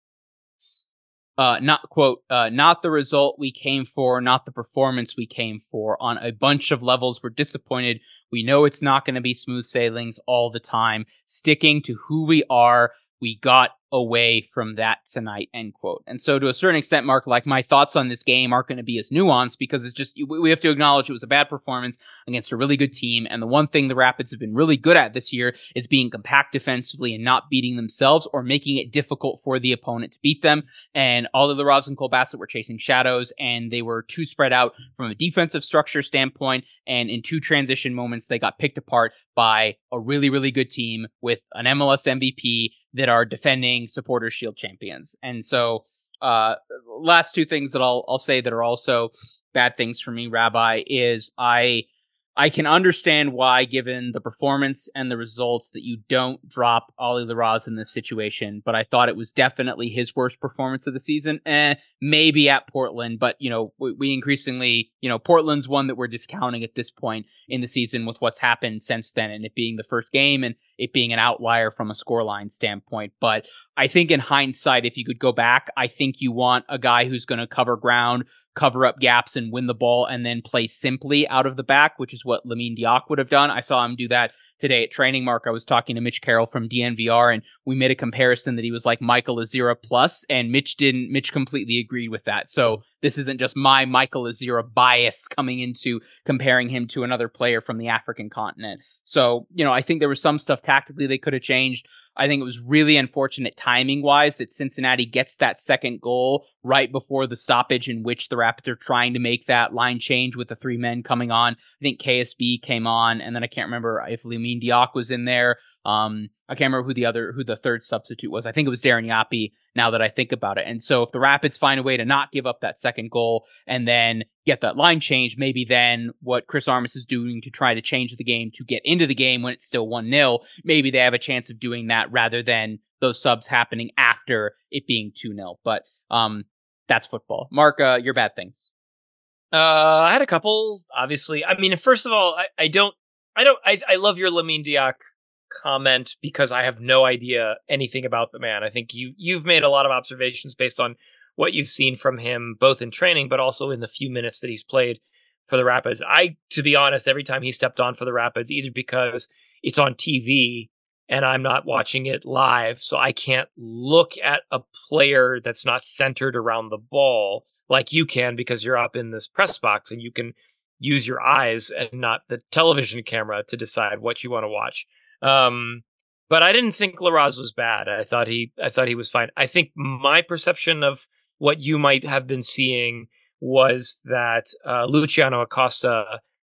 Speaker 5: Uh, not quote, uh, not the result we came for, not the performance we came for. On a bunch of levels, we're disappointed. We know it's not going to be smooth sailings all the time. Sticking to who we are, we got away from that tonight, end quote. And so to a certain extent, Mark, like my thoughts on this game aren't going to be as nuanced because it's just, we have to acknowledge it was a bad performance against a really good team. And the one thing the Rapids have been really good at this year is being compact defensively and not beating themselves or making it difficult for the opponent to beat them. And all of the Roz and Cole Bassett were chasing shadows and they were too spread out from a defensive structure standpoint. And in two transition moments, they got picked apart by a really, really good team with an M L S M V P that are defending Supporters Shield champions. And so uh last two things that I'll I'll say that are also bad things for me, Rabbi, is I I can understand why, given the performance and the results, that you don't drop Ollie Larraz in this situation, but I thought it was definitely his worst performance of the season. Eh, maybe at Portland, but, you know, we, we increasingly, you know, Portland's one that we're discounting at this point in the season with what's happened since then, and it being the first game and it being an outlier from a scoreline standpoint. But I think in hindsight, if you could go back, I think you want a guy who's going to cover ground, cover up gaps and win the ball and then play simply out of the back, which is what Lamine Diak would have done. I saw him do that today at training, Mark. I was talking to Mitch Carroll from D N V R and we made a comparison that he was like Michael Azira plus, and Mitch didn't, Mitch completely agreed with that. So this isn't just my Michael Azira bias coming into comparing him to another player from the African continent. So, you know, I think there was some stuff tactically they could have changed. I think it was really unfortunate timing-wise that Cincinnati gets that second goal right before the stoppage in which the Rapids are trying to make that line change with the three men coming on. I think K S B came on, and then I can't remember if Lamine Diak was in there. Um, I can't remember who the other, who the third substitute was. I think it was Darren Yapi, now that I think about it. And so if the Rapids find a way to not give up that second goal and then get that line change, maybe then what Chris Armas is doing to try to change the game to get into the game when it's still one nil, maybe they have a chance of doing that rather than those subs happening after it being two nil. But um, that's football. Mark, uh, your bad things.
Speaker 6: Uh, I had a couple, obviously. I mean, first of all, I, I don't, I don't, I, I love your Lamine Diak comment because I have no idea anything about the man. I think you, you've made a lot of observations based on what you've seen from him, both in training, but also in the few minutes that he's played for the Rapids. I, to be honest, every time he stepped on for the Rapids, either because it's on T V and I'm not watching it live, so I can't look at a player that's not centered around the ball like you can because you're up in this press box and you can use your eyes and not the television camera to decide what you want to watch. Um, but I didn't think Larraz was bad. I thought he, I thought he was fine. I think my perception of what you might have been seeing was that uh, Luciano Acosta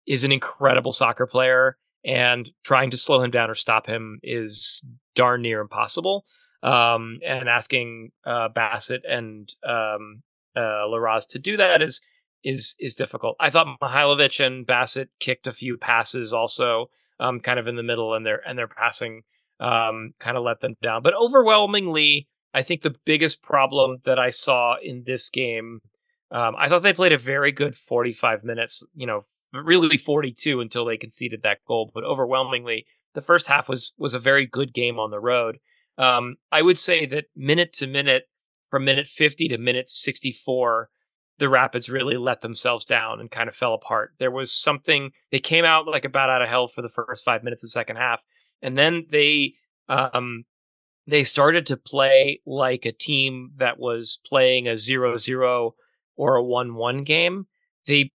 Speaker 6: is an incredible soccer player, and trying to slow him down or stop him is darn near impossible. Um, and asking uh, Bassett and um, uh, Larraz to do that is is is difficult. I thought Mihailovic and Bassett kicked a few passes also, um, kind of in the middle, and their and their passing um, kind of let them down. But overwhelmingly, I think the biggest problem that I saw in this game, um, I thought they played a very good forty-five minutes, you know, really forty-two until they conceded that goal. But overwhelmingly, the first half was was a very good game on the road. Um, I would say that minute to minute, from minute fifty to minute sixty-four, the Rapids really let themselves down and kind of fell apart. There was something, they came out like a bat out of hell for the first five minutes of the second half. And then they, um, they started to play like a team that was playing a zero zero or a one one game. They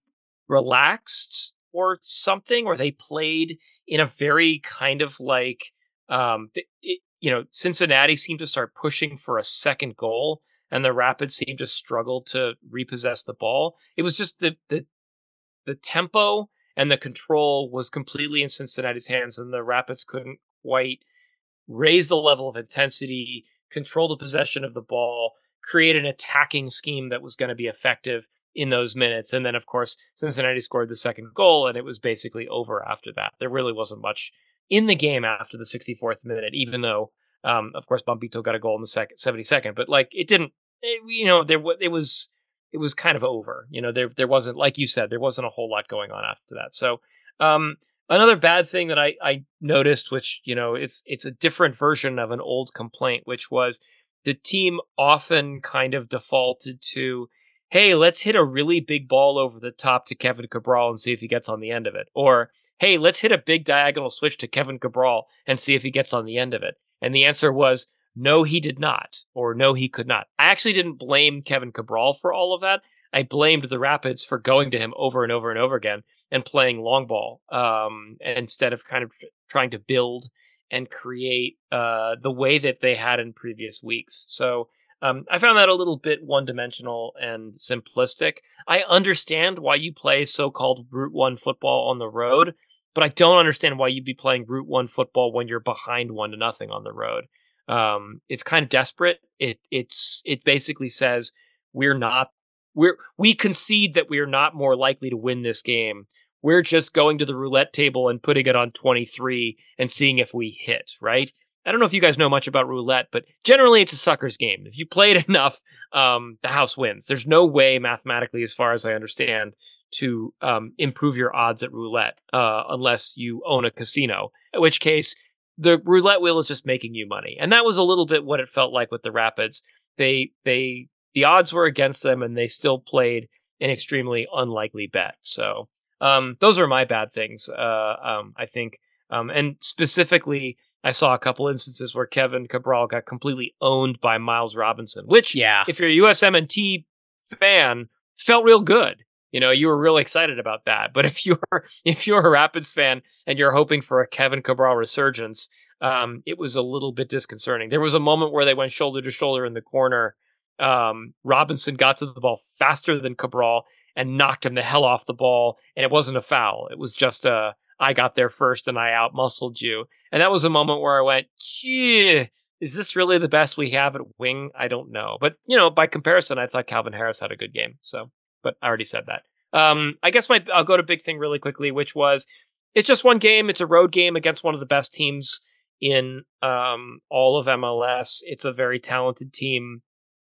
Speaker 6: relaxed or something, or they played in a very kind of like, um, it, you know, Cincinnati seemed to start pushing for a second goal, and the Rapids seemed to struggle to repossess the ball. It was just the the the tempo and the control was completely in Cincinnati's hands, and the Rapids couldn't quite raise the level of intensity, control the possession of the ball, create an attacking scheme that was going to be effective in those minutes. And then, of course, Cincinnati scored the second goal, and it was basically over after that. There really wasn't much in the game after the sixty-fourth minute, even though, um, of course, Bombito got a goal in the second, seventy-second. But like, it didn't, it, you know, there it was, it was kind of over. You know, there there wasn't, like you said, there wasn't a whole lot going on after that. So, um, another bad thing that I I noticed, which, you know, it's it's a different version of an old complaint, which was the team often kind of defaulted to, hey, let's hit a really big ball over the top to Kevin Cabral and see if he gets on the end of it. Or, hey, let's hit a big diagonal switch to Kevin Cabral and see if he gets on the end of it. And the answer was, no, he did not, or no, he could not. I actually didn't blame Kevin Cabral for all of that. I blamed the Rapids for going to him over and over and over again and playing long ball um, instead of kind of tr- trying to build and create uh, the way that they had in previous weeks. So um, I found that a little bit one-dimensional and simplistic. I understand why you play so-called Route One football on the road, but I don't understand why you'd be playing Route One football when you're behind one to nothing on the road. Um, it's kind of desperate. It it's it basically says we're not we're we concede that we are not more likely to win this game. We're just going to the roulette table and putting it on twenty-three and seeing if we hit, right? I don't know if you guys know much about roulette, but generally it's a sucker's game. If you play it enough, um, the house wins. There's no way mathematically, as far as I understand, to um, improve your odds at roulette uh, unless you own a casino, in which case the roulette wheel is just making you money. And that was a little bit what it felt like with the Rapids. They, they, the odds were against them, and they still played an extremely unlikely bet. So um, those are my bad things, uh, um, I think. Um, and specifically, I saw a couple instances where Kevin Cabral got completely owned by Miles Robinson, which,
Speaker 5: Yeah.
Speaker 6: if you're a U S M N T fan, felt real good. You know, you were really excited about that. But if you're if you're a Rapids fan and you're hoping for a Kevin Cabral resurgence, um, it was a little bit disconcerting. There was a moment where they went shoulder to shoulder in the corner. Um, Robinson got to the ball faster than Cabral and knocked him the hell off the ball, and it wasn't a foul. It was just a, I got there first and I out-muscled you. And that was a moment where I went, gee, is this really the best we have at wing? I don't know. But, you know, by comparison, I thought Calvin Harris had a good game. So, but I already said that. Um, I guess my I'll go to big thing really quickly, which was, it's just one game. It's a road game against one of the best teams in um, all of M L S. It's a very talented team.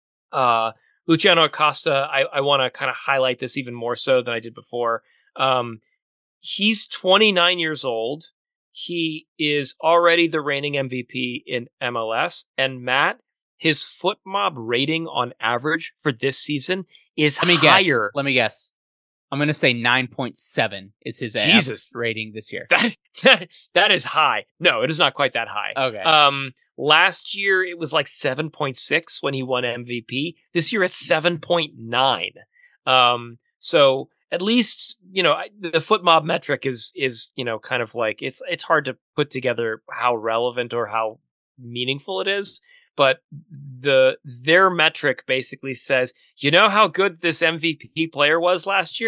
Speaker 6: Uh, Luciano Acosta, I, I want to kind of highlight this even more so than I did before. Um, he's twenty-nine years old. He is already the reigning M V P in M L S. And Matt, his foot mob rating on average for this season is
Speaker 5: Let me
Speaker 6: higher.
Speaker 5: guess. Let me guess. I'm going to say nine point seven is his
Speaker 6: Jesus.
Speaker 5: rating this year.
Speaker 6: That, that that is high. No, it is not quite that high.
Speaker 5: Okay.
Speaker 6: Um, last year it was like seven point six when he won M V P. This year it's seven point nine. Um, so at least, you know, the foot mob metric is is you know kind of like it's it's hard to put together how relevant or how meaningful it is. But the their metric basically says, you know how good this M V P player was last year?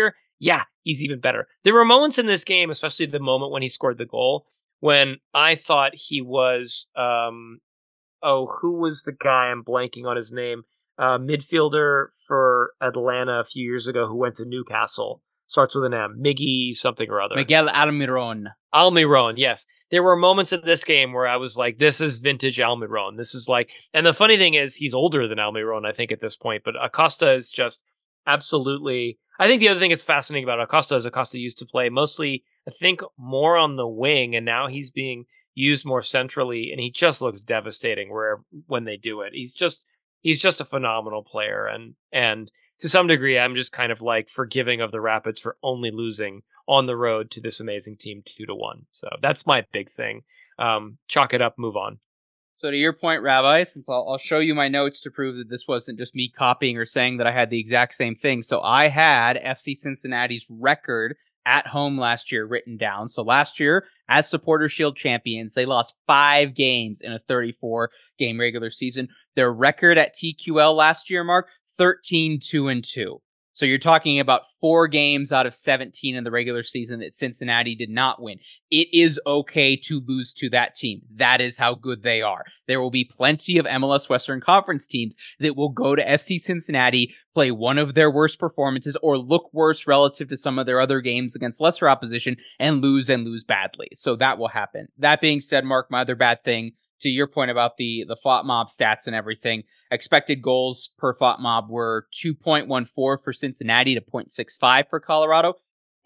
Speaker 6: yeah, he's even better. There were moments in this game, especially the moment when he scored the goal, when I thought he was, um, oh, who was the guy? I'm blanking on his name. Uh, midfielder for Atlanta a few years ago who went to Newcastle. Starts with an M. Miggy something or other.
Speaker 5: Miguel Almiron.
Speaker 6: Almiron, yes. There were moments in this game where I was like, this is vintage Almiron. This is like, and the funny thing is, he's older than Almiron, I think, at this point, but Acosta is just absolutely. I think the other thing that's fascinating about Acosta is Acosta used to play mostly, I think, more on the wing, and now he's being used more centrally, and he just looks devastating wherever when they do it. He's just he's just a phenomenal player, and and to some degree, I'm just kind of like forgiving of the Rapids for only losing on the road to this amazing team two to one. So that's my big thing. Um, chalk it up, move on.
Speaker 5: So to your point, Rabbi, since I'll, I'll show you my notes to prove that this wasn't just me copying or saying that I had the exact same thing. So I had F C Cincinnati's record at home last year written down. So last year, as Supporter Shield champions, they lost five games in a thirty-four game regular season. Their record at T Q L last year, Mark, thirteen two and two. So you're talking about four games out of seventeen in the regular season that Cincinnati did not win. It is okay to lose to that team. That is how good they are. There will be plenty of M L S Western Conference teams that will go to F C Cincinnati, play one of their worst performances, or look worse relative to some of their other games against lesser opposition, and lose and lose badly. So that will happen. That being said, Mark, my other bad thing, to your point about the, the F O T Mob stats and everything, expected goals per F O T Mob were two point one four for Cincinnati to zero point six five for Colorado.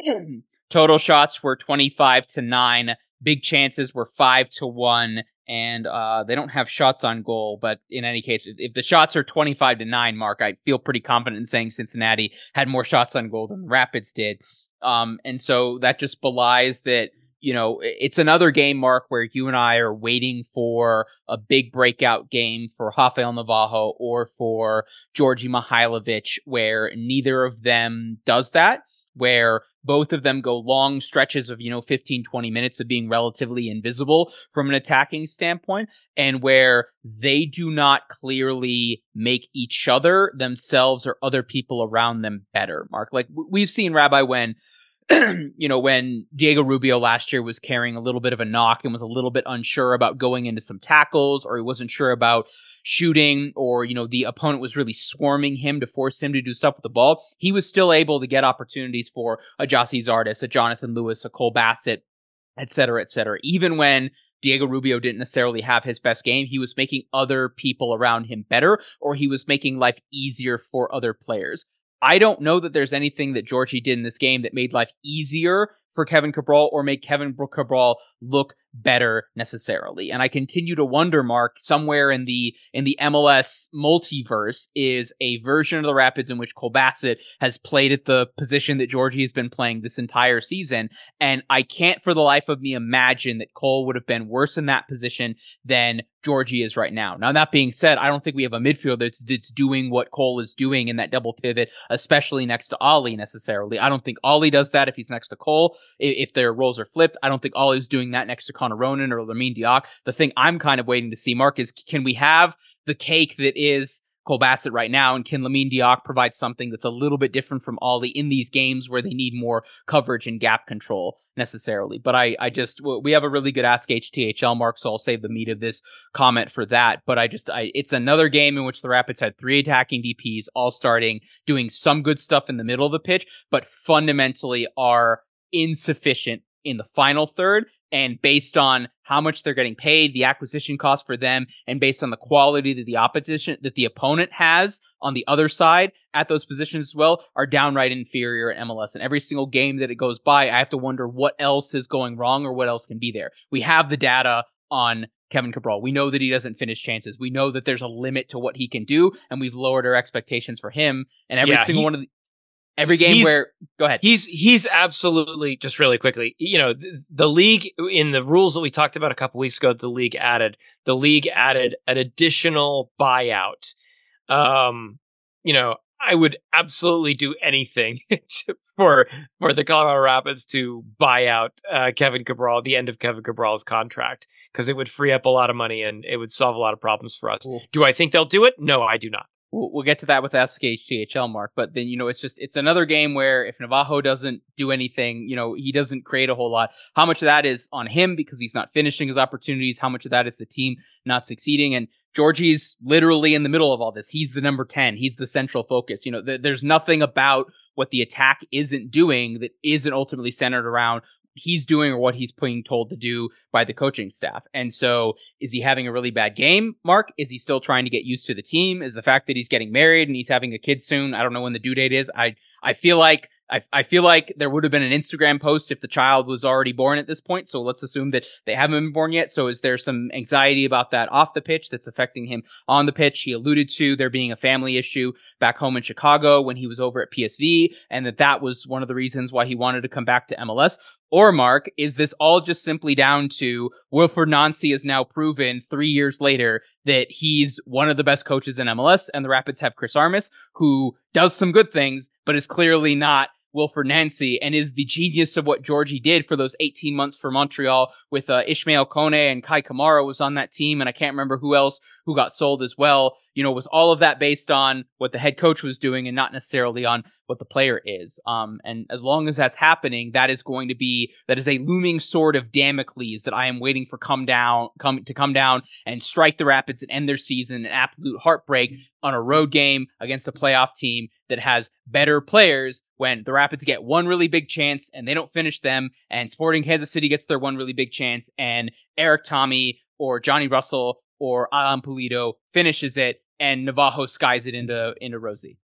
Speaker 5: Total shots were twenty-five to nine. Big chances were five to one. And uh, they don't have shots on goal. But in any case, if, if the shots are twenty-five to nine, Mark, I feel pretty confident in saying Cincinnati had more shots on goal than the Rapids did. Um, and so that just belies that, you know, it's another game, Mark, where you and I are waiting for a big breakout game for Rafael Navajo or for Georgi Mihailovic, where neither of them does that, where both of them go long stretches of, you know, fifteen, twenty minutes of being relatively invisible from an attacking standpoint, and where they do not clearly make each other, themselves, or other people around them better, Mark. Like, we've seen, Rabbi, when you know, when Diego Rubio last year was carrying a little bit of a knock and was a little bit unsure about going into some tackles, or he wasn't sure about shooting, or, you know, the opponent was really swarming him to force him to do stuff with the ball, he was still able to get opportunities for a Jossie Zardes, a Jonathan Lewis, a Cole Bassett, et cetera, et cetera. Even when Diego Rubio didn't necessarily have his best game, he was making other people around him better, or he was making life easier for other players. I don't know that there's anything that Georgie did in this game that made life easier for Kevin Cabral or made Kevin Cabral look better necessarily. And I continue to wonder, Mark, somewhere in the in the M L S multiverse is a version of the Rapids in which Cole Bassett has played at the position that Georgie has been playing this entire season. And I can't for the life of me imagine that Cole would have been worse in that position than Georgie is right now. Now, that being said, I don't think we have a midfield that's, that's doing what Cole is doing in that double pivot, especially next to Ollie necessarily. I don't think Ollie does that if he's next to Cole. If their roles are flipped, I don't think Ollie's doing that next to Connor Ronan or Lamine Diak. The thing I'm kind of waiting to see, Mark, is can we have the cake that is Cole Bassett right now, and can Lamine Diak provide something that's a little bit different from Ollie in these games where they need more coverage and gap control necessarily? But I, I just, we have a really good Ask H T H L, Mark, so I'll save the meat of this comment for that. But I just, I, it's another game in which the Rapids had three attacking D Ps all starting, doing some good stuff in the middle of the pitch, but fundamentally are insufficient in the final third. And based on how much they're getting paid, the acquisition cost for them, and based on the quality that the opposition, that the opponent has on the other side at those positions as well, are downright inferior at M L S. And every single game that it goes by, I have to wonder what else is going wrong or what else can be there. We have the data on Kevin Cabral. We know that he doesn't finish chances. We know that there's a limit to what he can do, and we've lowered our expectations for him. And every
Speaker 6: yeah,
Speaker 5: single
Speaker 6: he-
Speaker 5: one of the Every game
Speaker 6: he's,
Speaker 5: where, go ahead.
Speaker 6: He's he's absolutely, just really quickly, you know, the, the league, in the rules that we talked about a couple weeks ago, the league added, the league added an additional buyout. Um, you know, I would absolutely do anything to, for for the Colorado Rapids to buy out uh, Kevin Cabral, the end of Kevin Cabral's contract, because it would free up a lot of money and it would solve a lot of problems for us.
Speaker 5: Cool.
Speaker 6: Do I think they'll do it? No, I do not.
Speaker 5: We'll, we'll get to that with Ask H T H L, Mark. But then, you know, it's just, it's another game where if Navajo doesn't do anything, you know, he doesn't create a whole lot. How much of that is on him because he's not finishing his opportunities? How much of that is the team not succeeding? And Georgie's literally in the middle of all this. He's the number ten. He's the central focus. You know, th- there's nothing about what the attack isn't doing that isn't ultimately centered around he's doing or what he's being told to do by the coaching staff. And so is he having a really bad game, Mark? Is he still trying to get used to the team? Is the fact that he's getting married and he's having a kid soon? I don't know when the due date is. I, I feel like I, I feel like there would have been an Instagram post if the child was already born at this point. So let's assume that they haven't been born yet. So is there some anxiety about that off the pitch that's affecting him on the pitch? He alluded to there being a family issue back home in Chicago when he was over at P S V, and that that was one of the reasons why he wanted to come back to M L S. Or, Mark, is this all just simply down to Wilfried Nancy has now proven three years later that he's one of the best coaches in M L S, and the Rapids have Chris Armas, who does some good things, but is clearly not Wilfried Nancy and is the genius of what Georgie did for those eighteen months for Montreal with uh, Ishmael Kone, and Kai Kamara was on that team, and I can't remember who else who got sold as well. You know, was all of that based on what the head coach was doing and not necessarily on what the player is. Um, and as long as that's happening, that is going to be, that is a looming sword of Damocles that I am waiting for come down, come to come down and strike the Rapids and end their season, an absolute heartbreak on a road game against a playoff team that has better players when the Rapids get one really big chance and they don't finish them, and Sporting Kansas City gets their one really big chance and Eric Tommy or Johnny Russell or Alan Pulido finishes it and Navajo skies it into, into Rosie.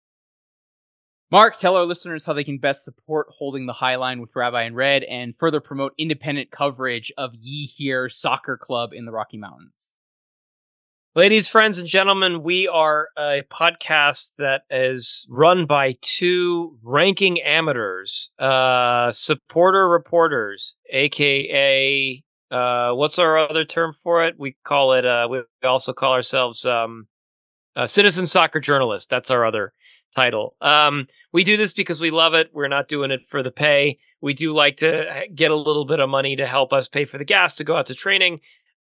Speaker 5: Mark, tell our listeners how they can best support Holding the High Line with Rabbi in Red and further promote independent coverage of Ye Hear Soccer Club in the Rocky Mountains.
Speaker 6: Ladies, friends, and gentlemen, we are a podcast that is run by two ranking amateurs, uh, supporter reporters, aka uh, what's our other term for it? We call it. Uh, we also call ourselves um, uh, citizen soccer journalists. That's our other title. Um, we do this because we love it. We're not doing it for the pay. We do like to get a little bit of money to help us pay for the gas to go out to training.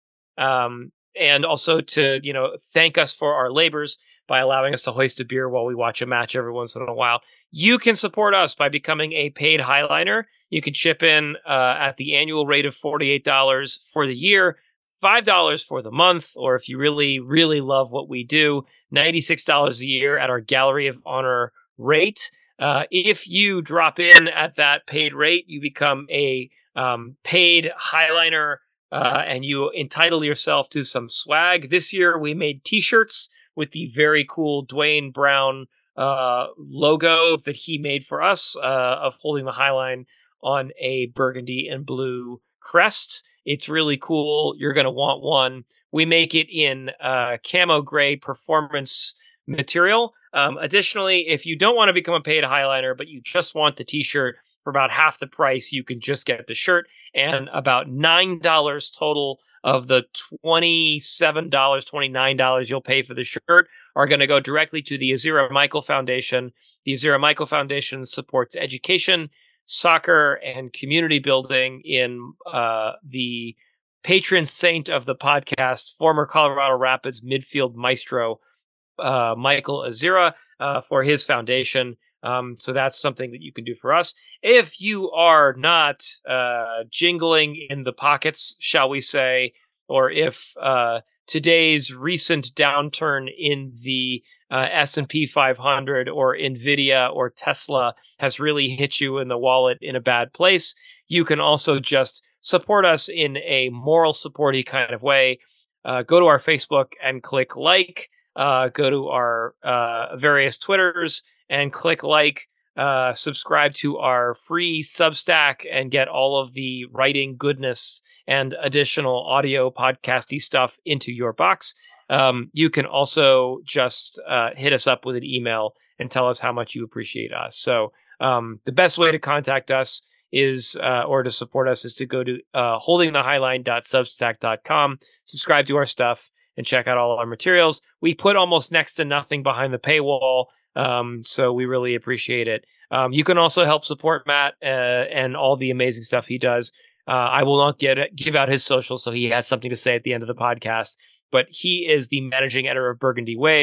Speaker 6: Um, and also to, you know, thank us for our labors by allowing us to hoist a beer while we watch a match every once in a while. You can support us by becoming a paid Highliner. You can chip in uh, at the annual rate of forty-eight dollars for the year, five dollars for the month, or if you really, really love what we do, ninety-six dollars a year at our Gallery of Honor rate. Uh, if you drop in at that paid rate, you become a um, paid Highliner, uh, and you entitle yourself to some swag. This year, we made T-shirts with the very cool Dwayne Brown uh, logo that he made for us uh, of Holding the High Line on a burgundy and blue crest. It's really cool. You're going to want one. We make it in uh, camo gray performance material. Um, additionally, if you don't want to become a paid Highliner, but you just want the t-shirt for about half the price, you can just get the shirt. And about nine dollars total of the twenty-seven dollars, twenty-nine dollars you'll pay for the shirt are going to go directly to the Azira Michael Foundation. The Azira Michael Foundation supports education, soccer, and community building in uh, the patron saint of the podcast, former Colorado Rapids midfield maestro, uh, Michael Azira, uh, for his foundation. Um, so that's something that you can do for us. If you are not uh, jingling in the pockets, shall we say, or if uh, today's recent downturn in the Uh, S and P five hundred or Nvidia or Tesla has really hit you in the wallet in a bad place, you can also just support us in a moral supporty kind of way. Uh, go to our Facebook and click like. Uh, go to our uh, various Twitters and click like. Uh, subscribe to our free Substack and get all of the writing goodness and additional audio podcasty stuff into your box. Um, you can also just uh, hit us up with an email and tell us how much you appreciate us. So um, the best way to contact us is, uh, or to support us, is to go to uh, holding the highline dot substack dot com, subscribe to our stuff, and check out all our materials. We put almost next to nothing behind the paywall, um, so we really appreciate it. Um, you can also help support Matt uh, and all the amazing stuff he does. Uh, I will not get give out his social, so he has something to say at the end of the podcast. But he is the managing editor of Burgundy Wave,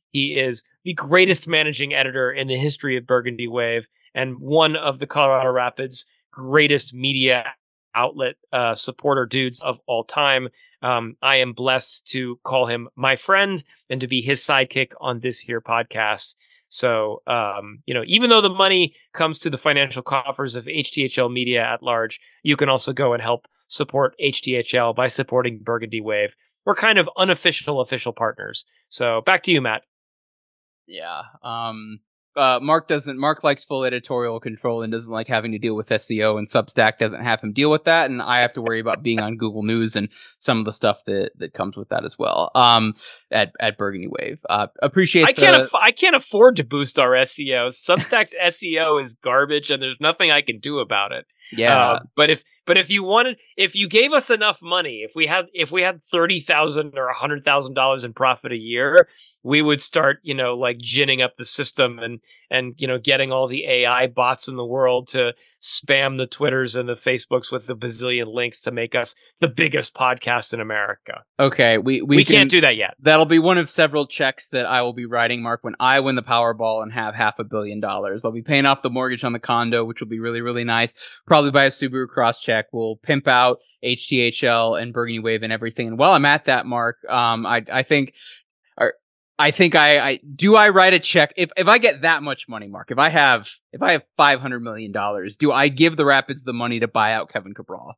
Speaker 6: He is the greatest managing editor in the history of Burgundy Wave and one of the Colorado Rapids' greatest media outlet uh, supporter dudes of all time. Um, I am blessed to call him my friend and to be his sidekick on this here podcast. So, um, you know, even though the money comes to the financial coffers of H T H L Media at large, you can also go and help support H T H L by supporting Burgundy Wave. We're kind of unofficial official partners. So back to you, Matt.
Speaker 5: Yeah. Um, uh, Mark doesn't, Mark likes full editorial control and doesn't like having to deal with S E O, and Substack doesn't have him deal with that. And I have to worry about being on Google News and some of the stuff that, that comes with that as well. Um, at, at Burgundy Wave, uh, appreciate
Speaker 6: I can't,
Speaker 5: the...
Speaker 6: aff- I can't afford to boost our S E O. Substack's S E O is garbage and there's nothing I can do about it.
Speaker 5: Yeah.
Speaker 6: Uh, but if, but if you wanted, if you gave us enough money, if we had, if we had thirty thousand or a hundred thousand dollars in profit a year, we would start, you know, like ginning up the system and, and, you know, getting all the A I bots in the world to spam the Twitters and the Facebooks with a bazillion links to make us the biggest podcast in America.
Speaker 5: Okay. We, we,
Speaker 6: We
Speaker 5: can,
Speaker 6: can't do that yet.
Speaker 5: That'll be one of several checks that I will be writing, Mark, when I win the Powerball and have half a billion dollars. I'll be paying off the mortgage on the condo, which will be really, really nice. Probably buy a Subaru Crosscheck. We'll pimp out H T H L and Burgundy Wave and everything. And while I'm at that, Mark, um, I, I think, or I think I, I, do I write a check? If, if I get that much money, Mark, if I have, if I have five hundred million dollars, do I give the Rapids the money to buy out Kevin Cabral?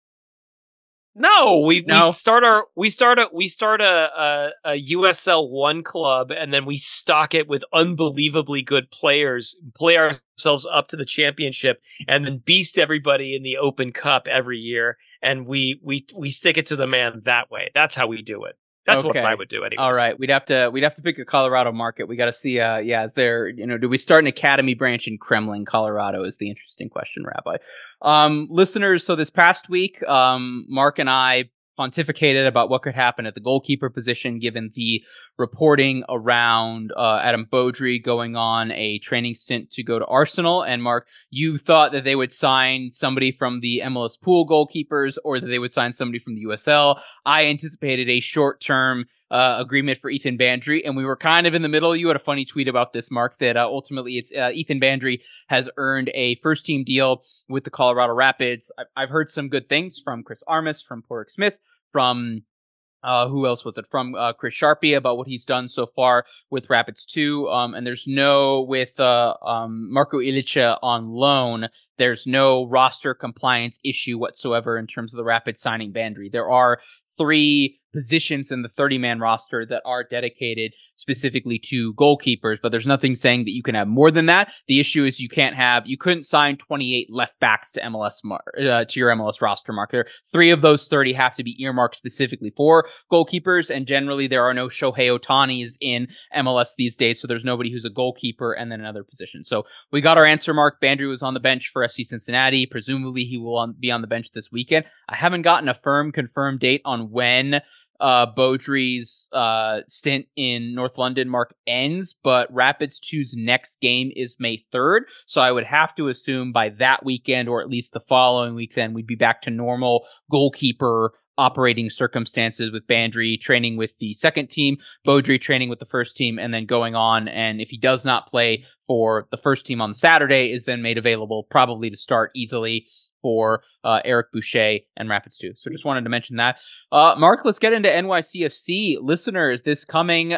Speaker 6: No, we,
Speaker 5: No.
Speaker 6: we start our we start a we start a, a a U S L one club, and then we stock it with unbelievably good players, play ourselves up to the championship, and then beast everybody in the Open Cup every year. And we we we stick it to the man that way. That's how we do it. That's
Speaker 5: Okay.
Speaker 6: what I would do, anyways.
Speaker 5: All right, we'd have to we'd have to pick a Colorado market. We got to see. Uh, yeah, is there? You know, do we start an academy branch in Kremlin, Colorado? Is the interesting question, Rabbi. Um, listeners, so this past week, um, Mark and I pontificated about what could happen at the goalkeeper position, given the reporting around uh, Adam Beaudry going on a training stint to go to Arsenal. And Mark, you thought that they would sign somebody from the M L S pool goalkeepers, or that they would sign somebody from the U S L. I anticipated a short-term uh, agreement for Ethan Bandry, and we were kind of in the middle. You had a funny tweet about this, Mark, that uh, ultimately it's uh, Ethan Bandry has earned a first-team deal with the Colorado Rapids. I've, I've heard some good things from Chris Armas, from Porrick Smith, from Uh, who else was it? From uh, Chris Sharpie about what he's done so far with Rapids two. Um, and there's no, with uh, um, Marco Ilicha on loan, there's no roster compliance issue whatsoever in terms of the Rapids signing Bandry. There are three positions in the thirty-man roster that are dedicated specifically to goalkeepers, but there's nothing saying that you can have more than that. The issue is you can't have, you couldn't sign twenty-eight left backs to M L S, mar- uh, to your M L S roster, Mark. There, three of those thirty have to be earmarked specifically for goalkeepers, and generally there are no Shohei Ohtanis in M L S these days, so there's nobody who's a goalkeeper and then another position. So we got our answer, Mark. Bandry was on the bench for F C Cincinnati. Presumably he will on, be on the bench this weekend. I haven't gotten a firm confirmed date on when uh, Beaudry's uh, stint in North London, Mark, ends, but Rapids two's next game is May third, so I would have to assume by that weekend, or at least the following week, then we'd be back to normal goalkeeper operating circumstances, with Bandry training with the second team, Beaudry training with the first team, and then going on. And if he does not play for the first team on Saturday, is then made available probably to start easily for uh, Eric Boucher and Rapids two. So just wanted to mention that. Uh, Mark, let's get into N Y C F C. Listeners, this coming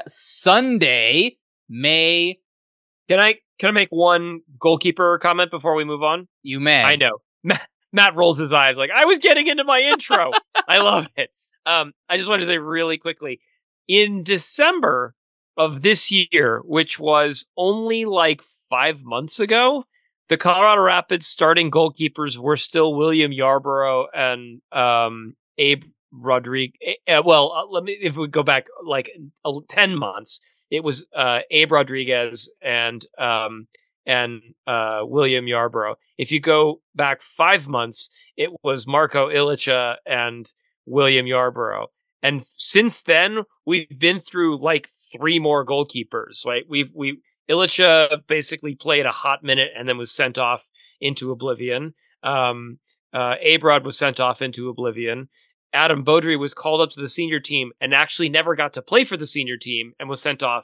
Speaker 5: Sunday, May...
Speaker 6: Can I can I make one goalkeeper comment before we move on?
Speaker 5: You may.
Speaker 6: I know. Matt rolls his eyes like, I was getting into my intro. I love it. Um, I just wanted to say really quickly, in December of this year, which was only like five months ago, the Colorado Rapids starting goalkeepers were still William Yarborough and um, Abe Rodriguez. Uh, well, uh, let me, if we go back like uh, ten months, it was uh, Abe Rodriguez and um, and uh, William Yarborough. If you go back five months, it was Marco Ilicha and William Yarborough. And since then, we've been through like three more goalkeepers, right? We've, we, Ilicha basically played a hot minute and then was sent off into oblivion. Um, uh, Abrod was sent off into oblivion. Adam Beaudry was called up to the senior team and actually never got to play for the senior team and was sent off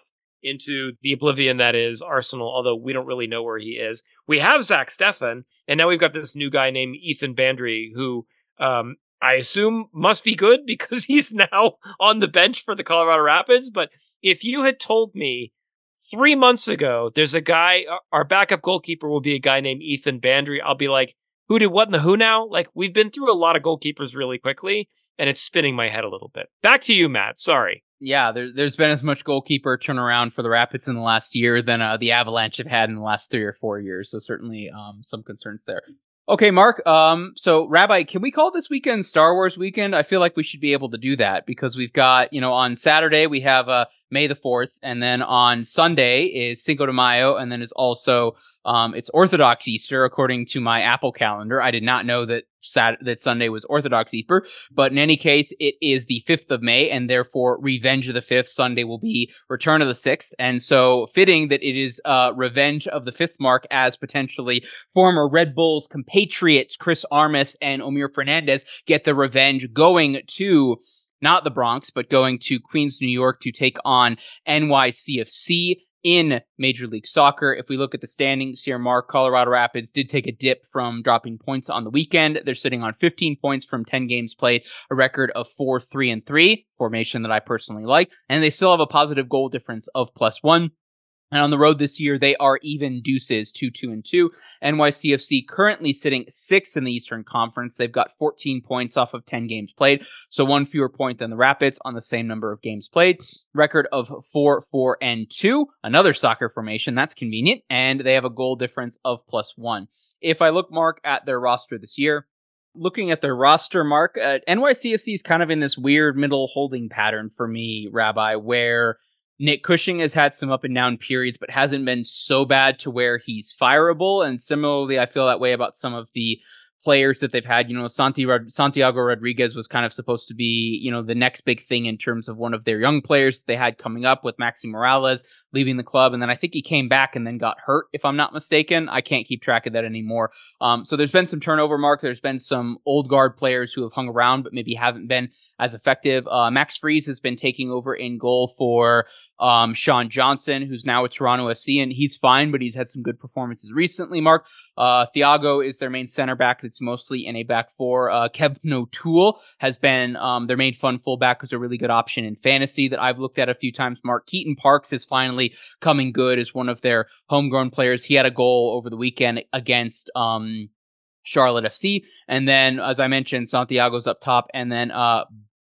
Speaker 6: into the oblivion that is Arsenal, although we don't really know where he is. We have Zach Steffen, and now we've got this new guy named Ethan Bandry, who um, I assume must be good because he's now on the bench for the Colorado Rapids. But if you had told me three months ago, there's a guy, our backup goalkeeper will be a guy named Ethan Bandry, I'll be like, who did what in the who now? Like, we've been through a lot of goalkeepers really quickly, and it's spinning my head a little bit. Back to you, Matt. Sorry.
Speaker 5: Yeah, there, there's been as much goalkeeper turnaround for the Rapids in the last year than uh, the Avalanche have had in the last three or four years. So certainly um, some concerns there. Okay, Mark. Um, so Rabbi, can we call this weekend Star Wars weekend? I feel like we should be able to do that because we've got, you know, on Saturday we have uh, May the fourth, and then on Sunday is Cinco de Mayo, and then is also um, it's Orthodox Easter according to my Apple calendar. I did not know that Sat- that Sunday was Orthodox Easter, but in any case, it is the fifth of May, and therefore Revenge of the fifth. Sunday will be Return of the sixth, and so fitting that it is uh, Revenge of the fifth, Mark, as potentially former Red Bulls compatriots Chris Armas and Omir Fernandez get the revenge going to not the Bronx, but going to Queens, New York to take on N Y C F C in Major League Soccer. If we look at the standings here, Mark, Colorado Rapids did take a dip from dropping points on the weekend. They're sitting on fifteen points from ten games played, a record of four, three, and three, formation that I personally like, and they still have a positive goal difference of plus one. And on the road this year, they are even deuces, two, two, and two. N Y C F C currently sitting sixth in the Eastern Conference. They've got fourteen points off of ten games played, so one fewer point than the Rapids on the same number of games played. Record of four, four, and two. Another soccer formation, that's convenient, and they have a goal difference of plus one. If I look, Mark, at their roster this year, looking at their roster, Mark, uh, N Y C F C is kind of in this weird middle holding pattern for me, Rabbi, where Nick Cushing has had some up and down periods, but hasn't been so bad to where he's fireable. And similarly, I feel that way about some of the players that they've had. You know, Santi, Santiago Rodriguez was kind of supposed to be, you know, the next big thing in terms of one of their young players that they had coming up, with Maxi Morales leaving the club. And then I think he came back and then got hurt, if I'm not mistaken. I can't keep track of that anymore. Um, so there's been some turnover, Mark. There's been some old guard players who have hung around, but maybe haven't been as effective. Uh, Max Friese has been taking over in goal for Um, Sean Johnson, who's now at Toronto F C, and he's fine, but he's had some good performances recently, Mark. Uh, Thiago is their main center back that's mostly in a back four. Uh, Kevin O'Toole has been um, their main fun fullback, who's a really good option in fantasy that I've looked at a few times, Mark. Keaton Parks is finally coming good as one of their homegrown players. He had a goal over the weekend against um, Charlotte F C, and then, as I mentioned, Santiago's up top, and then uh,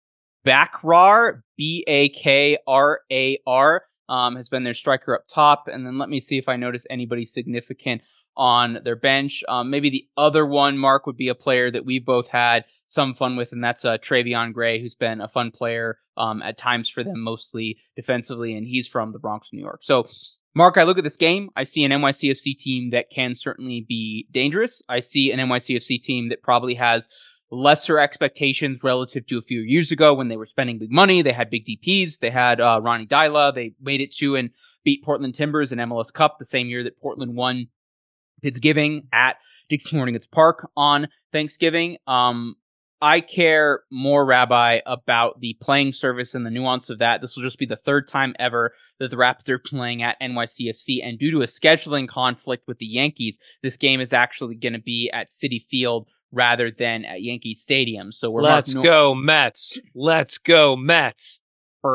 Speaker 5: Bakrar, B A K R A R, um, has been their striker up top. And then let me see if I notice anybody significant on their bench. Um, maybe the other one, Mark, would be a player that we've both had some fun with, and that's uh, Travion Gray, who's been a fun player um, at times for them, mostly defensively, and he's from the Bronx, New York. So, Mark, I look at this game, I see an N Y C F C team that can certainly be dangerous. I see an N Y C F C team that probably has lesser expectations relative to a few years ago when they were spending big money. They had big D Ps. They had uh, Ronnie Dyla. They made it to and beat Portland Timbers in M L S Cup the same year that Portland won Thanksgiving at Dixie Mornington Park on Thanksgiving. Um, I care more, Rabbi, about the playing service and the nuance of that. This will just be the third time ever that the Rapids are playing at N Y C F C, and due to a scheduling conflict with the Yankees, this game is actually going to be at Citi Field rather than at Yankee Stadium. So we're
Speaker 6: Let's
Speaker 5: no-
Speaker 6: go Mets. Let's go Mets.
Speaker 5: They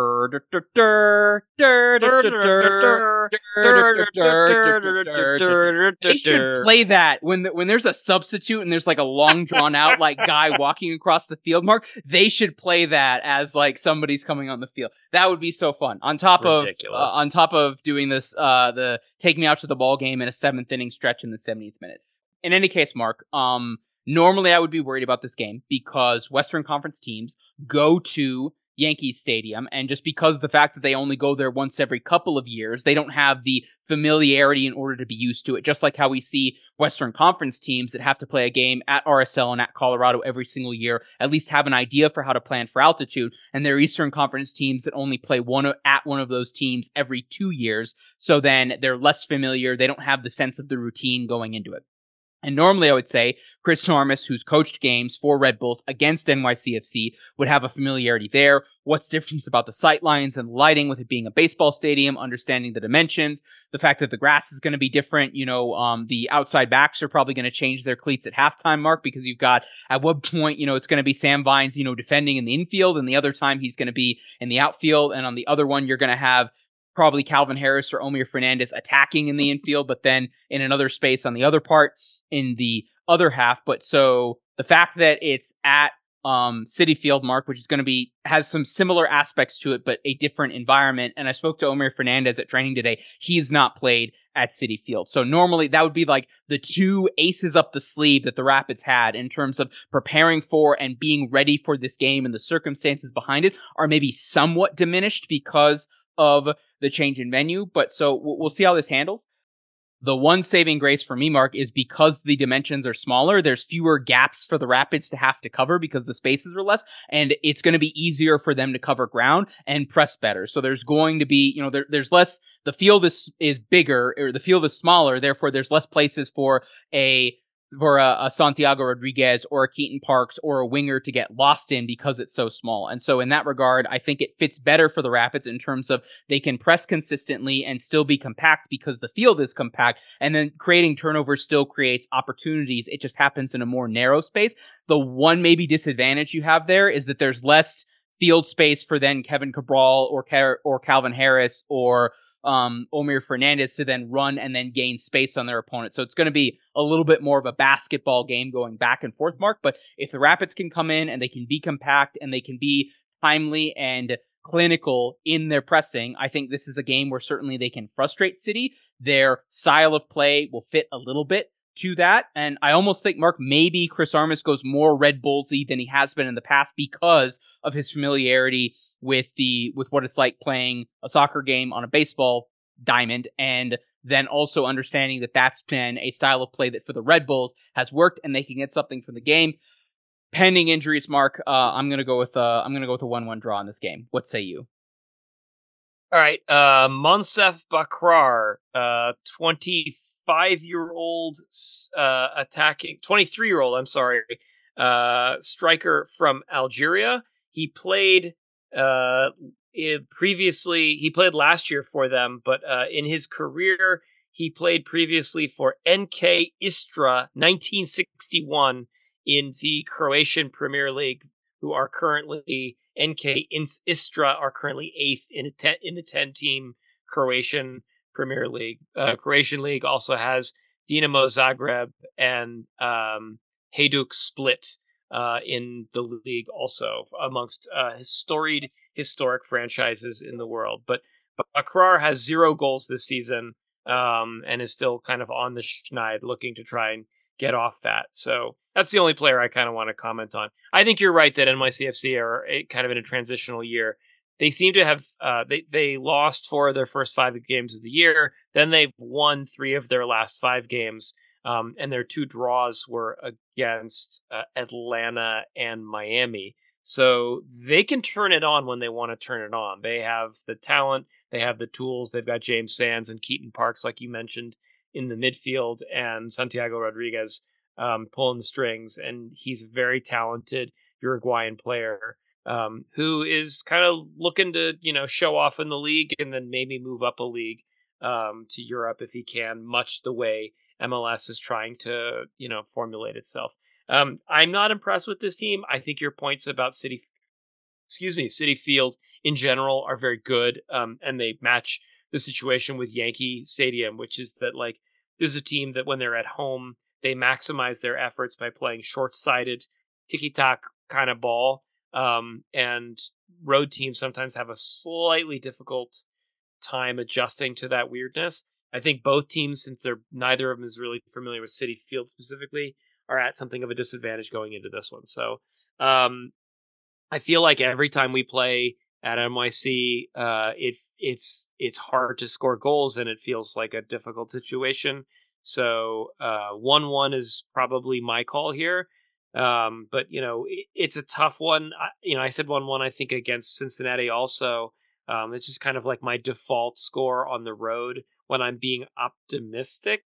Speaker 5: should play that when the, when there's a substitute and there's like a long drawn out like guy walking across the field, Mark. They should play that as like somebody's coming on the field. That would be so fun. On top
Speaker 6: Ridiculous.
Speaker 5: of uh, on top of doing this, uh, the take me out to the ball game in a seventh inning stretch in the seventieth minute. In any case, Mark, um. Normally, I would be worried about this game because Western Conference teams go to Yankee Stadium, and just because of the fact that they only go there once every couple of years, they don't have the familiarity in order to be used to it. Just like how we see Western Conference teams that have to play a game at R S L and at Colorado every single year, at least have an idea for how to plan for altitude, and there are Eastern Conference teams that only play one at one of those teams every two years, so then they're less familiar, they don't have the sense of the routine going into it. And normally I would say Chris Normus, who's coached games for Red Bulls against N Y C F C, would have a familiarity there. What's different about the sight lines and lighting with it being a baseball stadium, understanding the dimensions, the fact that the grass is going to be different. You know, um, the outside backs are probably going to change their cleats at halftime, Mark, because you've got at one point, you know, it's going to be Sam Vines, you know, defending in the infield, and the other time he's going to be in the outfield. And on the other one, you're going to have probably Calvin Harris or Omir Fernandez attacking in the infield, but then in another space on the other part in the other half. But so the fact that it's at um, Citi Field, Mark, which is going to be, has some similar aspects to it, but a different environment. And I spoke to Omir Fernandez at training today. He has not played at Citi Field. So normally that would be like the two aces up the sleeve that the Rapids had in terms of preparing for and being ready for this game, and the circumstances behind it are maybe somewhat diminished because of the change in venue. But so we'll see how this handles. The one saving grace for me, Mark, is because the dimensions are smaller, there's fewer gaps for the Rapids to have to cover because the spaces are less, and it's going to be easier for them to cover ground and press better. So there's going to be, you know, there, there's less, the field is, is bigger, or the field is smaller, therefore there's less places for a for a, a Santiago Rodriguez or a Keaton Parks or a winger to get lost in because it's so small. And so in that regard, I think it fits better for the Rapids in terms of they can press consistently and still be compact because the field is compact, and then creating turnovers still creates opportunities. It just happens in a more narrow space. The one maybe disadvantage you have there is that there's less field space for then Kevin Cabral or Car- or Calvin Harris or um, Omir Fernandez to then run and then gain space on their opponent. So it's going to be a little bit more of a basketball game going back and forth, Mark. But if the Rapids can come in and they can be compact and they can be timely and clinical in their pressing, I think this is a game where certainly they can frustrate Citi. Their style of play will fit a little bit to that. And I almost think, Mark, maybe Chris Armas goes more Red Bullsy than he has been in the past because of his familiarity with the with what it's like playing a soccer game on a baseball diamond, and then also understanding that that's been a style of play that for the Red Bulls has worked and they can get something from the game. Pending injuries, Mark, uh, I'm gonna go with uh, I'm gonna go with a one-one draw in this game. What say you?
Speaker 6: All right, uh, Monsef Bakrar, uh, twenty-five-year-old uh, attacking, twenty-three-year-old, I'm sorry, uh, striker from Algeria. He played uh, it previously, he played last year for them, but uh, in his career, he played previously for N K Istra nineteen sixty-one in the Croatian Premier League, who are currently N K Istra are currently eighth in a ten, in the ten-team Croatian Premier League. Uh, Croatian League also has Dinamo Zagreb and um, Hajduk Split uh, in the league, also amongst uh, storied historic franchises in the world. But, but Bakrar has zero goals this season um, and is still kind of on the schneid, looking to try and get off that. So that's the only player I kind of want to comment on. I think you're right that N Y C F C are kind of in a transitional year. They seem to have, uh, they, they lost four of their first five games of the year. Then they've won three of their last five games. Um, and their two draws were against uh, Atlanta and Miami. So they can turn it on when they want to turn it on. They have the talent, they have the tools. They've got James Sands and Keaton Parks, like you mentioned, in the midfield, and Santiago Rodriguez um, pulling the strings. And he's a very talented Uruguayan player um, who is kind of looking to, you know, show off in the league and then maybe move up a league um, to Europe if he can, much the way M L S is trying to, you know, formulate itself. Um, I'm not impressed with this team. I think your points about Citi, excuse me, Citi Field in general are very good, um, and they match the situation with Yankee Stadium, which is that, like, this is a team that when they're at home, they maximize their efforts by playing short-sighted, tiki-taka kind of ball, um, and road teams sometimes have a slightly difficult time adjusting to that weirdness. I think both teams, since they're neither of them is really familiar with Citi Field specifically, are at something of a disadvantage going into this one. So um, I feel like every time we play at N Y C, uh, it, it's it's hard to score goals, and it feels like a difficult situation. So uh, one one is probably my call here. Um, but, you know, it, it's a tough one. I, you know, I said one one, I think, against Cincinnati also. Um, it's just kind of like my default score on the road when I'm being optimistic.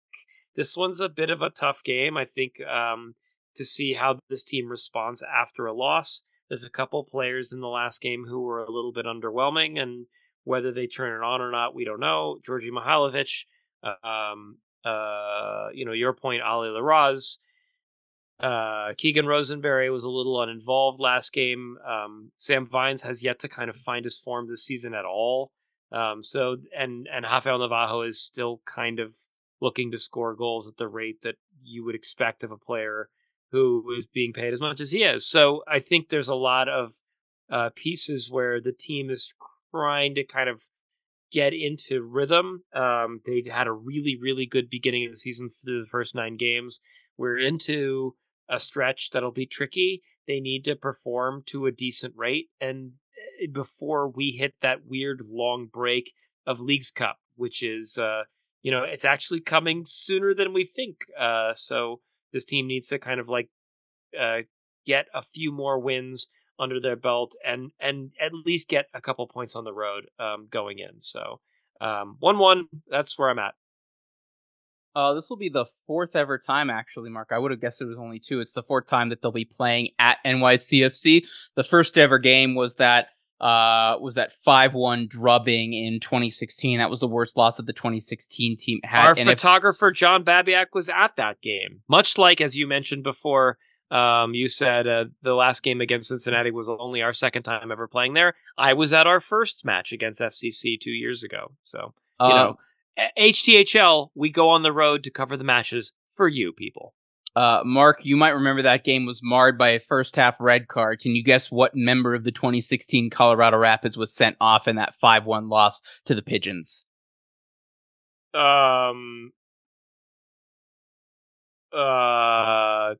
Speaker 6: this one's a bit of a tough game. I think um, to see how this team responds after a loss. There's a couple players in the last game who were a little bit underwhelming, and whether they turn it on or not, we don't know. Georgi Mihailovic, uh, um, uh, you know, your point, Ali Laraz. Uh, Keegan Rosenberry was a little uninvolved last game. Um, Sam Vines has yet to kind of find his form this season at all. Um, so, and, and Rafael Navajo is still kind of looking to score goals at the rate that you would expect of a player who is being paid as much as he is. So I think there's a lot of uh, pieces where the team is trying to kind of get into rhythm. Um, they had a really, really good beginning of the season through the first nine games. We're into a stretch that'll be tricky. They need to perform to a decent rate, and before we hit that weird long break of Leagues Cup, which is, uh, you know, it's actually coming sooner than we think. Uh, so this team needs to kind of like uh, get a few more wins under their belt and and at least get a couple points on the road um, going in. So um, one one, that's where I'm at.
Speaker 5: Uh, this will be the fourth ever time, actually, Mark. I would have guessed it was only two. It's the fourth time that they'll be playing at N Y C F C. The first ever game was that uh, was that five one drubbing in twenty sixteen. That was the worst loss that the twenty sixteen team had.
Speaker 6: Our
Speaker 5: and
Speaker 6: photographer, if... John Babiak, was at that game. Much like, as you mentioned before, um, you said uh, the last game against Cincinnati was only our second time ever playing there. I was at our first match against F C C two years ago. So, you
Speaker 5: uh,
Speaker 6: know. H T H L, we go on the road to cover the matches for you people.
Speaker 5: Uh, Mark, you might remember that game was marred by a first half red card. Can you guess what member of the twenty sixteen Colorado Rapids was sent off in that five one loss to the Pigeons?
Speaker 6: Um. Uh.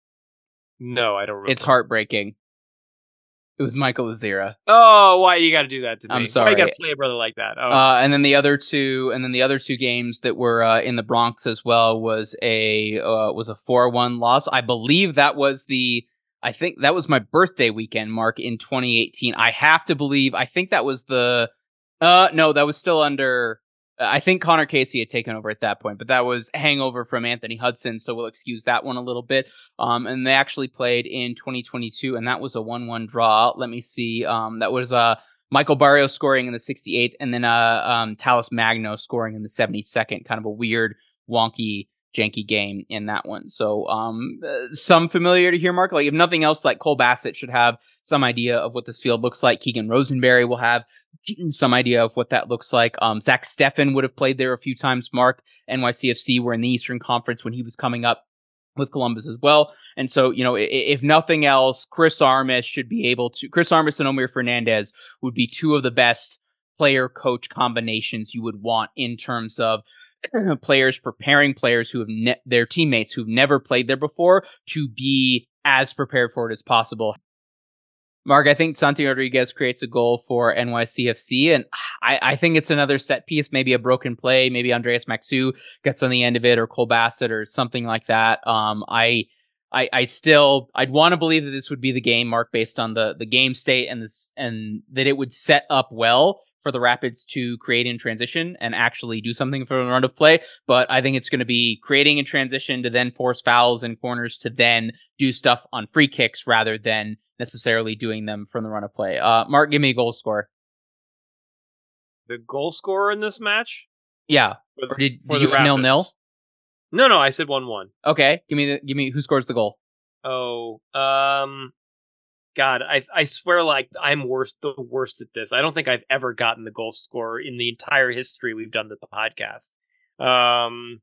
Speaker 6: No, I don't remember.
Speaker 5: It's heartbreaking. It was Michael Azira.
Speaker 6: Oh, why you got to do that to me?
Speaker 5: I'm sorry.
Speaker 6: Why you got to play a brother like that? Oh.
Speaker 5: Uh, and then the other two, and then the other two games that were uh, in the Bronx as well was a uh, was a four one loss. I believe that was the. I think that was my birthday weekend, Mark, in twenty eighteen. I have to believe. I think that was the. Uh, no, that was still under. I think Connor Casey had taken over at that point, but that was hangover from Anthony Hudson, so we'll excuse that one a little bit. Um, and they actually played in twenty twenty-two, and that was a one one draw. Let me see. Um, that was uh, Michael Barrios scoring in the sixty-eighth, and then uh, um, Talis Magno scoring in the seventy-second. Kind of a weird, wonky, janky game in that one. So um, uh, some familiarity here, Mark. Like if nothing else, like Cole Bassett should have some idea of what this field looks like. Keegan Rosenberry will have some idea of what that looks like. Um, Zach Steffen would have played there a few times. Mark, N Y C F C were in the Eastern Conference when he was coming up with Columbus as well. And so, you know, if, if nothing else, Chris Armas should be able to, Chris Armas and Omir Fernandez would be two of the best player-coach combinations you would want in terms of players preparing players who have ne- their teammates who've never played there before to be as prepared for it as possible. Mark, I think Santi Rodriguez creates a goal for N Y C F C, and I, I think it's another set piece, maybe a broken play, maybe Andreas Maxu gets on the end of it, or Cole Bassett, or something like that. Um, I, I, I still, I'd want to believe that this would be the game, Mark, based on the the game state and this, and that it would set up well for the Rapids to create in transition and actually do something for the run of play. But I think it's going to be creating in transition to then force fouls and corners to then do stuff on free kicks rather than necessarily doing them from the run of play. Uh, Mark, give me a goal score.
Speaker 6: The goal scorer in this match?
Speaker 5: Yeah.
Speaker 6: For the,
Speaker 5: or did,
Speaker 6: for
Speaker 5: did
Speaker 6: the
Speaker 5: you nil nil?
Speaker 6: No, no, I said one one.
Speaker 5: Okay. Give me the, give me who scores the goal.
Speaker 6: Oh, um, God, I I swear, like I'm worst, the worst at this. I don't think I've ever gotten the goal scorer in the entire history we've done the podcast. Um,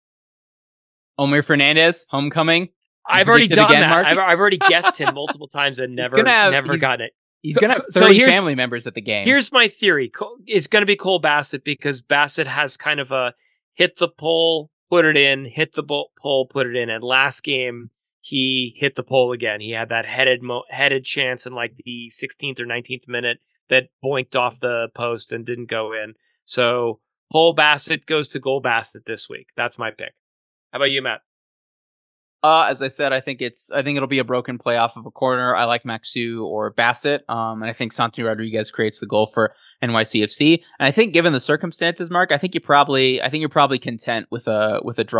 Speaker 5: Omir Fernandez, homecoming.
Speaker 6: I've already done
Speaker 5: again,
Speaker 6: that.
Speaker 5: Mark?
Speaker 6: I've, I've already guessed him multiple times and never,
Speaker 5: have,
Speaker 6: never gotten it.
Speaker 5: He's gonna have
Speaker 6: So
Speaker 5: thirty
Speaker 6: here's-
Speaker 5: family members at the game.
Speaker 6: Here's my theory. Cole- It's going to be Cole Bassett because Bassett has kind of a hit the pole, put it in, hit the bo- pole, put it in. And last game, he hit the pole again. He had that headed mo- headed chance in like the sixteenth or nineteenth minute that boinked off the post and didn't go in. So Cole Bassett goes to Cole Bassett this week. That's my pick. How about you, Matt?
Speaker 5: Uh, as I said, I think it's, I think it'll be a broken play off of a corner. I like Maxu or Bassett. Um, and I think Santi Rodriguez creates the goal for N Y C F C. And I think given the circumstances, Mark, I think you probably, I think you're probably content with a, with a draw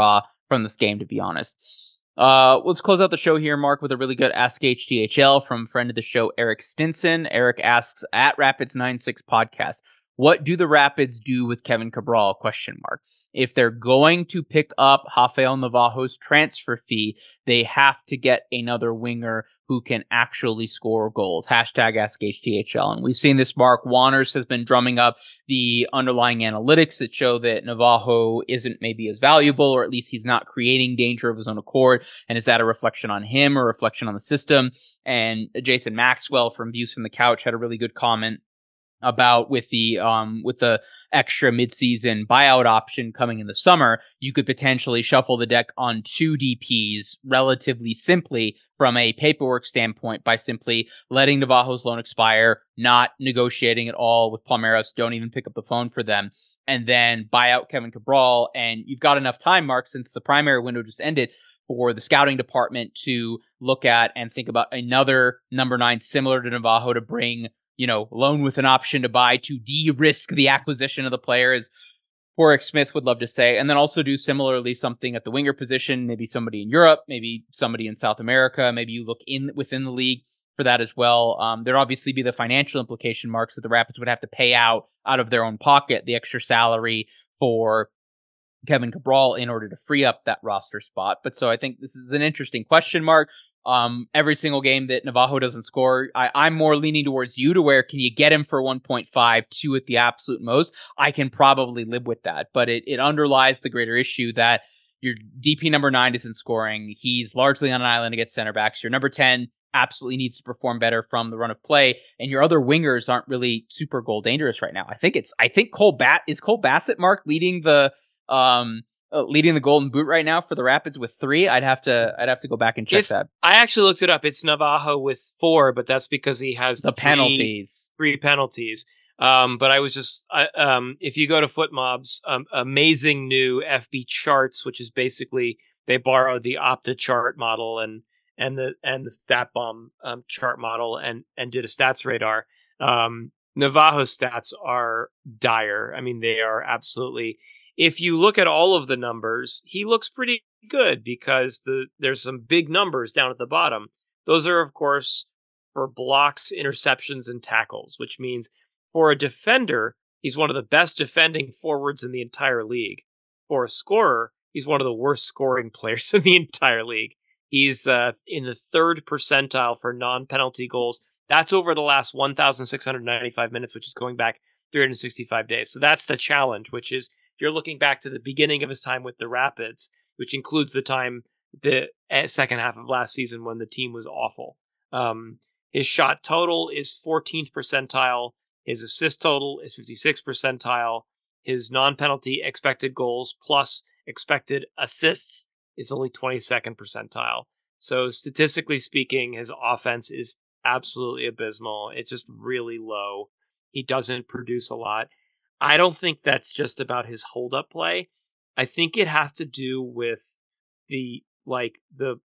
Speaker 5: from this game, to be honest. Uh, let's close out the show here, Mark, with a really good Ask H T H L from friend of the show, Eric Stinson. Eric asks, at Rapids ninety-six Podcast, what do the Rapids do with Kevin Cabral? Question mark. If they're going to pick up Rafael Navajo's transfer fee, they have to get another winger who can actually score goals. Hashtag Ask H T H L. And we've seen this, Mark. Wanners has been drumming up the underlying analytics that show that Navajo isn't maybe as valuable, or at least he's not creating danger of his own accord. And is that a reflection on him or a reflection on the system? And Jason Maxwell from Views from the Couch had a really good comment about with the um with the extra midseason buyout option coming in the summer, you could potentially shuffle the deck on two D Ps relatively simply from a paperwork standpoint by simply letting Navajo's loan expire, not negotiating at all with Palmeiras, don't even pick up the phone for them, and then buy out Kevin Cabral. And you've got enough time, Mark, since the primary window just ended, for the scouting department to look at and think about another number nine similar to Navajo to bring, you know, loan with an option to buy to de-risk the acquisition of the player, as Warwick Smith would love to say, and then also do similarly something at the winger position, maybe somebody in Europe, maybe somebody in South America, maybe you look in within the league for that as well. Um, there'd obviously be the financial implication, marks that the Rapids would have to pay out out of their own pocket the extra salary for Kevin Cabral in order to free up that roster spot. But so I think this is an interesting question mark. Um, every single game that Navajo doesn't score, I, I'm more leaning towards you to where can you get him for one point five, two at the absolute most? I can probably live with that, but it, it underlies the greater issue that your D P number nine isn't scoring. He's largely on an island against center backs. Your number ten absolutely needs to perform better from the run of play, and your other wingers aren't really super goal dangerous right now. I think it's, I think Cole Bat is Cole Bassett, Mark, leading the, um, Uh, leading the Golden Boot right now for the Rapids with three. I'd have to I'd have to go back and check
Speaker 6: it's,
Speaker 5: that.
Speaker 6: I actually looked it up. It's Navajo with four, but that's because he has
Speaker 5: the
Speaker 6: three,
Speaker 5: penalties.
Speaker 6: Three penalties. Um, but I was just I, um, if you go to FootMob's um, amazing new F B charts, which is basically they borrowed the Opta chart model and and the and the StatBomb um, chart model and and did a stats radar. Um, Navajo's stats are dire. I mean, they are absolutely. If you look at all of the numbers, he looks pretty good because the there's some big numbers down at the bottom. Those are, of course, for blocks, interceptions, and tackles, which means for a defender, he's one of the best defending forwards in the entire league. For a scorer, he's one of the worst scoring players in the entire league. He's uh, in the third percentile for non-penalty goals. That's over the last one thousand six hundred ninety-five minutes, which is going back three hundred sixty-five days. So that's the challenge, which is you're looking back to the beginning of his time with the Rapids, which includes the time, the second half of last season when the team was awful. Um, his shot total is fourteenth percentile. His assist total is fifty-sixth percentile. His non-penalty expected goals plus expected assists is only twenty-second percentile. So statistically speaking, his offense is absolutely abysmal. It's just really low. He doesn't produce a lot. I don't think that's just about his hold-up play. I think it has to do with the like the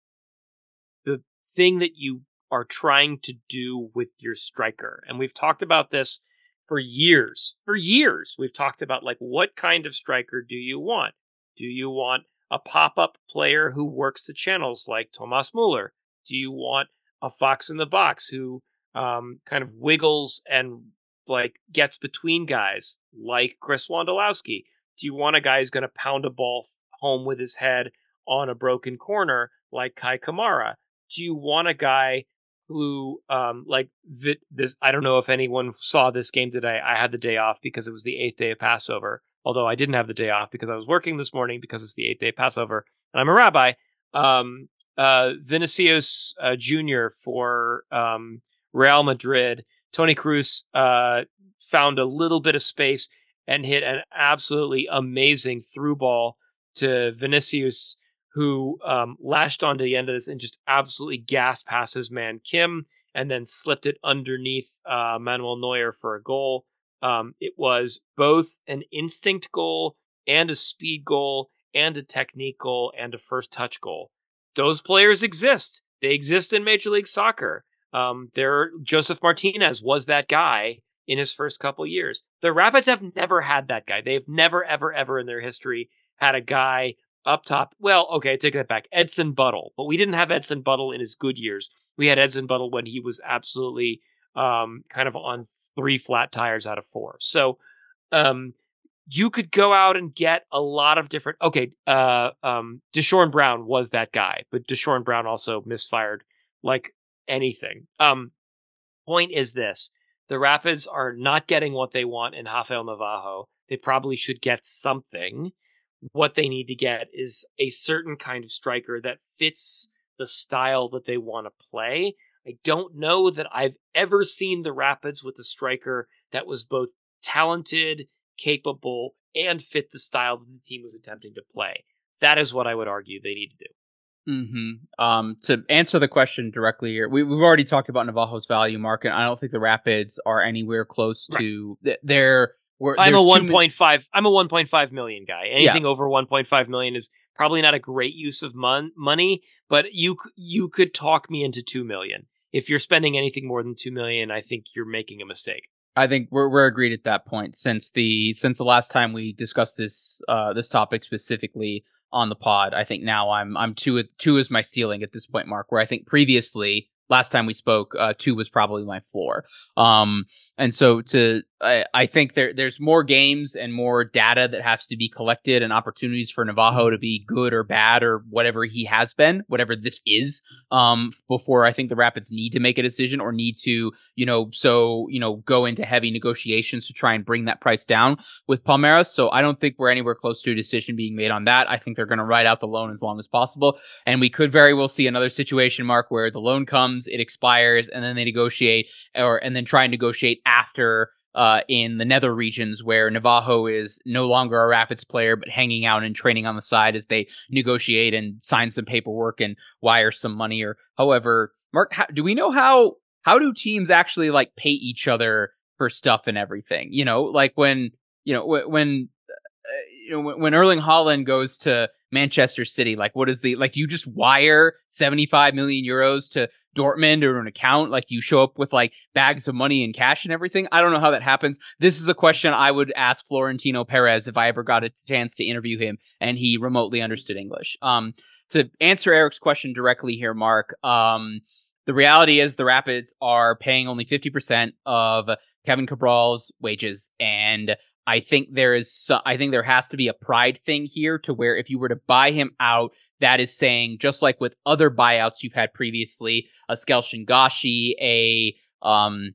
Speaker 6: the thing that you are trying to do with your striker. And we've talked about this for years. For years, we've talked about like what kind of striker do you want? Do you want a pop-up player who works the channels like Thomas Muller? Do you want a fox in the box who um, kind of wiggles and like gets between guys like Chris Wondolowski? Do you want a guy who's going to pound a ball home with his head on a broken corner like Kai Kamara? Do you want a guy who um like this? I don't know if anyone saw this game today. I had the day off because it was the eighth day of Passover, although I didn't have the day off because I was working this morning because it's the eighth day of Passover and I'm a rabbi. um uh Vinicius uh, Junior for um Real Madrid. Toni Kroos uh, found a little bit of space and hit an absolutely amazing through ball to Vinicius, who um, lashed onto the end of this and just absolutely gassed past his man Kim, and then slipped it underneath uh, Manuel Neuer for a goal. Um, it was both an instinct goal and a speed goal and a technique goal and a first touch goal. Those players exist. They exist in Major League Soccer. Um, there, Joseph Martinez was that guy in his first couple years. The Rapids have never had that guy. They've never, ever, ever in their history had a guy up top. Well, okay, take that back. Edson Buttle, but we didn't have Edson Buttle in his good years. We had Edson Buttle when he was absolutely um, kind of on three flat tires out of four. So um, you could go out and get a lot of different. Okay, uh, um, Deshaun Brown was that guy, but Deshaun Brown also misfired like anything. Um, point is this: the Rapids are not getting what they want in Rafael Navarro. They probably should get something. What they need to get is a certain kind of striker that fits the style that they want to play. I don't know that I've ever seen the Rapids with a striker that was both talented, capable, and fit the style that the team was attempting to play. That is what I would argue they need to do.
Speaker 5: Mm-hmm. Um, to answer the question directly here, we, we've already talked about Navarro's value market. I don't think the Rapids are anywhere close right. to th- their... We're,
Speaker 6: I'm a one point five. I'm a one point five million guy. Anything
Speaker 5: yeah.
Speaker 6: over one point five million is probably not a great use of mon- money. But you you could talk me into two million. If you're spending anything more than two million, I think you're making a mistake.
Speaker 5: I think we're we're agreed at that point. Since the since the last time we discussed this uh, this topic specifically on the pod, I think now I'm I'm two two is my ceiling at this point, Mark. Where I think previously. Last time we spoke, uh, two was probably my floor. Um, and so to, I, I think there, there's more games and more data that has to be collected and opportunities for Navarro to be good or bad or whatever he has been, whatever this is, um, before I think the Rapids need to make a decision or need to, you know, so, you know, go into heavy negotiations to try and bring that price down with Palmeiras. So I don't think we're anywhere close to a decision being made on that. I think they're going to ride out the loan as long as possible. And we could very well see another situation, Mark, where the loan comes, it expires, and then they negotiate, or and then try and negotiate after uh, in the nether regions where Navarro is no longer a Rapids player, but hanging out and training on the side as they negotiate and sign some paperwork and wire some money. Or however, Mark, how, do we know how how do teams actually like pay each other for stuff and everything? You know, like when you know when. You know, when Erling Haaland goes to Manchester City, like what is the, like, do you just wire seventy-five million euros to Dortmund or an account? Like you show up with like bags of money and cash and everything? I don't know how that happens. This is a question I would ask Florentino Perez if I ever got a chance to interview him and he remotely understood English. Um, to answer Eric's question directly here, Mark, um, the reality is the Rapids are paying only fifty percent of Kevin Cabral's wages, and I think there is, I think there has to be a pride thing here to where if you were to buy him out, that is saying, just like with other buyouts you've had previously, a Skel Shingashi, a, um,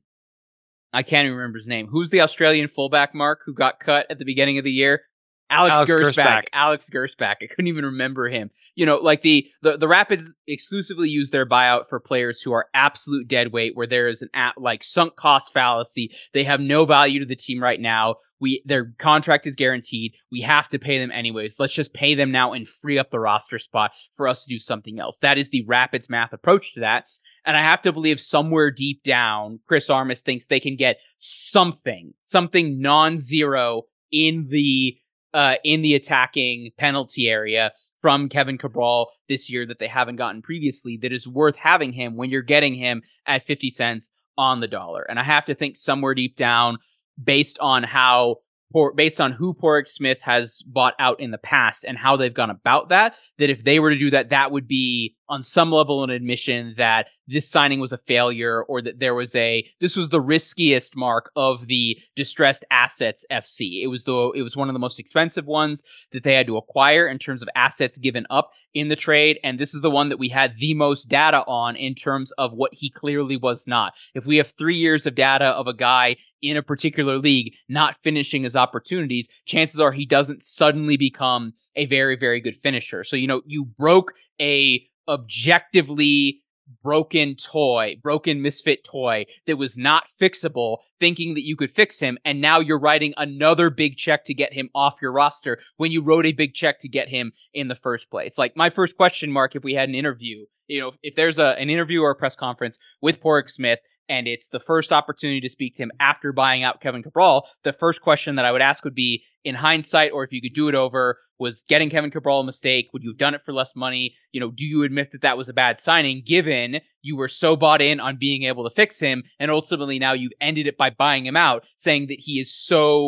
Speaker 5: I can't even remember his name. Who's the Australian fullback, Mark, who got cut at the beginning of the year? Alex, Alex Gersbach. Gersbach. Alex Gersbach. I couldn't even remember him. You know, like the, the, the Rapids exclusively use their buyout for players who are absolute dead weight, where there is an at, like sunk cost fallacy. They have no value to the team right now. We their contract is guaranteed. We have to pay them anyways. Let's just pay them now and free up the roster spot for us to do something else. That is the Rapids math approach to that. And I have to believe somewhere deep down, Chris Armas thinks they can get something, something non-zero in the uh, in the attacking penalty area from Kevin Cabral this year that they haven't gotten previously, that is worth having him when you're getting him at fifty cents on the dollar. And I have to think somewhere deep down, based on how, based on who Porrick Smith has bought out in the past and how they've gone about that, that if they were to do that, that would be on some level an admission that this signing was a failure, or that there was a, this was the riskiest, Mark, of the distressed assets F C. It was the, it was one of the most expensive ones that they had to acquire in terms of assets given up in the trade. And this is the one that we had the most data on in terms of what he clearly was not. If we have three years of data of a guy in a particular league not finishing his opportunities, chances are he doesn't suddenly become a very, very good finisher. So, you know, you broke a objectively broken toy, broken misfit toy that was not fixable, thinking that you could fix him, and now you're writing another big check to get him off your roster when you wrote a big check to get him in the first place. Like, my first question, Mark, if we had an interview, you know, if there's a, an interview or a press conference with Porrick Smith, and it's the first opportunity to speak to him after buying out Kevin Cabral, the first question that I would ask would be, in hindsight, or if you could do it over, was getting Kevin Cabral a mistake? Would you have done it for less money? You know, do you admit that that was a bad signing, given you were so bought in on being able to fix him, and ultimately now you've ended it by buying him out, saying that he is so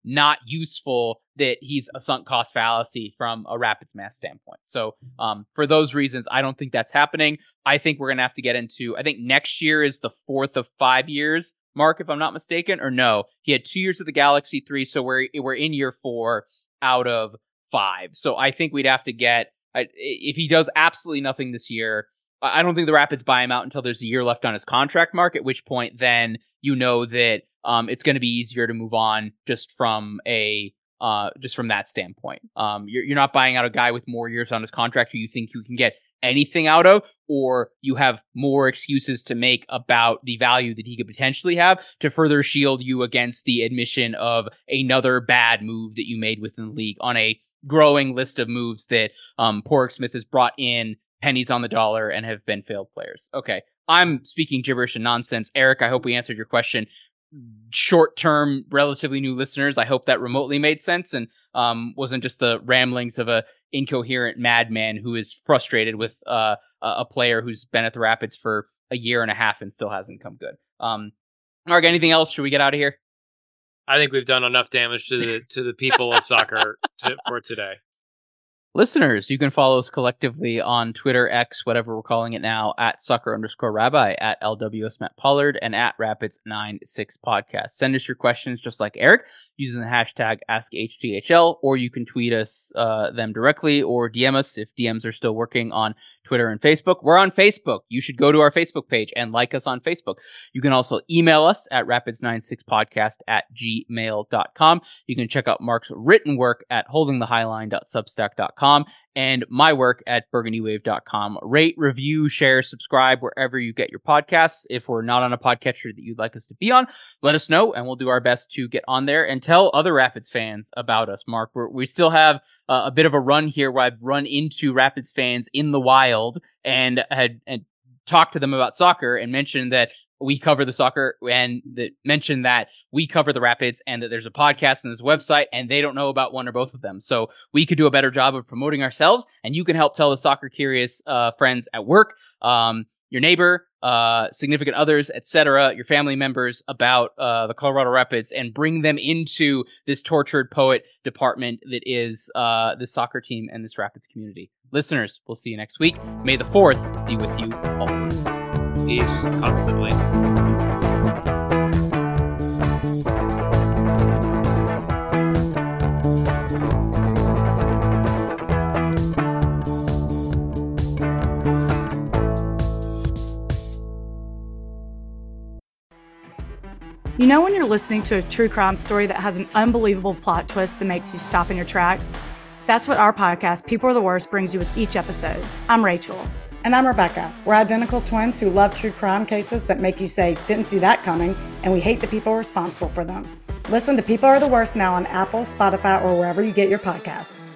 Speaker 5: not useful that he's a sunk cost fallacy from a Rapids math standpoint. So um, for those reasons, I don't think that's happening. I think we're going to have to get into, I think next year is the fourth of five years, Mark, if I'm not mistaken, or no, he had two years of the Galaxy three. So we're, we're in year four out of five. So I think we'd have to get, if he does absolutely nothing this year, I don't think the Rapids buy him out until there's a year left on his contract, Mark, at which point then you know that um, it's going to be easier to move on just from a uh, just from that standpoint. Um, you're, you're not buying out a guy with more years on his contract who you think you can get anything out of, or you have more excuses to make about the value that he could potentially have to further shield you against the admission of another bad move that you made within the league on a growing list of moves that um, Porrick Smith has brought in pennies on the dollar and have been failed players. Okay, I'm speaking gibberish and nonsense. Eric, I hope we answered your question. Short-term, relatively new listeners, I hope that remotely made sense and um, wasn't just the ramblings of a incoherent madman who is frustrated with uh, a player who's been at the Rapids for a year and a half and still hasn't come good. Um, Mark, anything else? Should we get out of here?
Speaker 6: I think we've done enough damage to the to the people of soccer to, for today.
Speaker 5: Listeners, you can follow us collectively on Twitter, X, whatever we're calling it now, at sucker underscore rabbi, at L W S Matt Pollard, and at Rapids ninety-six Podcast. Send us your questions just like Eric using the hashtag Ask H T H L, or you can tweet us uh, them directly or D M us if D Ms are still working on Twitter and Facebook. We're on Facebook. You should go to our Facebook page and like us on Facebook. You can also email us at rapids ninety-six podcast at gmail dot com. You can check out Mark's written work at holding the highline dot substack dot com and my work at burgundy wave dot com. Rate, review, share, subscribe wherever you get your podcasts. If we're not on a podcatcher that you'd like us to be on, let us know and we'll do our best to get on there and tell other Rapids fans about us. Mark, We're, we still have uh, a bit of a run here where I've run into Rapids fans in the wild and had and talked to them about soccer and mentioned that we cover the soccer and that mentioned that we cover the Rapids and that there's a podcast and there's a website and they don't know about one or both of them. So we could do a better job of promoting ourselves and you can help tell the soccer curious uh, friends at work, um, your neighbor, uh, significant others, et cetera, your family members about uh, the Colorado Rapids and bring them into this tortured poet department that is uh, the soccer team and this Rapids community. Listeners, we'll see you next week. May the fourth be with you always.
Speaker 6: Peace constantly.
Speaker 8: You know when you're listening to a true crime story that has an unbelievable plot twist that makes you stop in your tracks? That's what our podcast, People Are the Worst, brings you with each episode. I'm Rachel.
Speaker 9: And I'm Rebecca. We're identical twins who love true crime cases that make you say, didn't see that coming, and we hate the people responsible for them. Listen to People Are the Worst now on Apple, Spotify, or wherever you get your podcasts.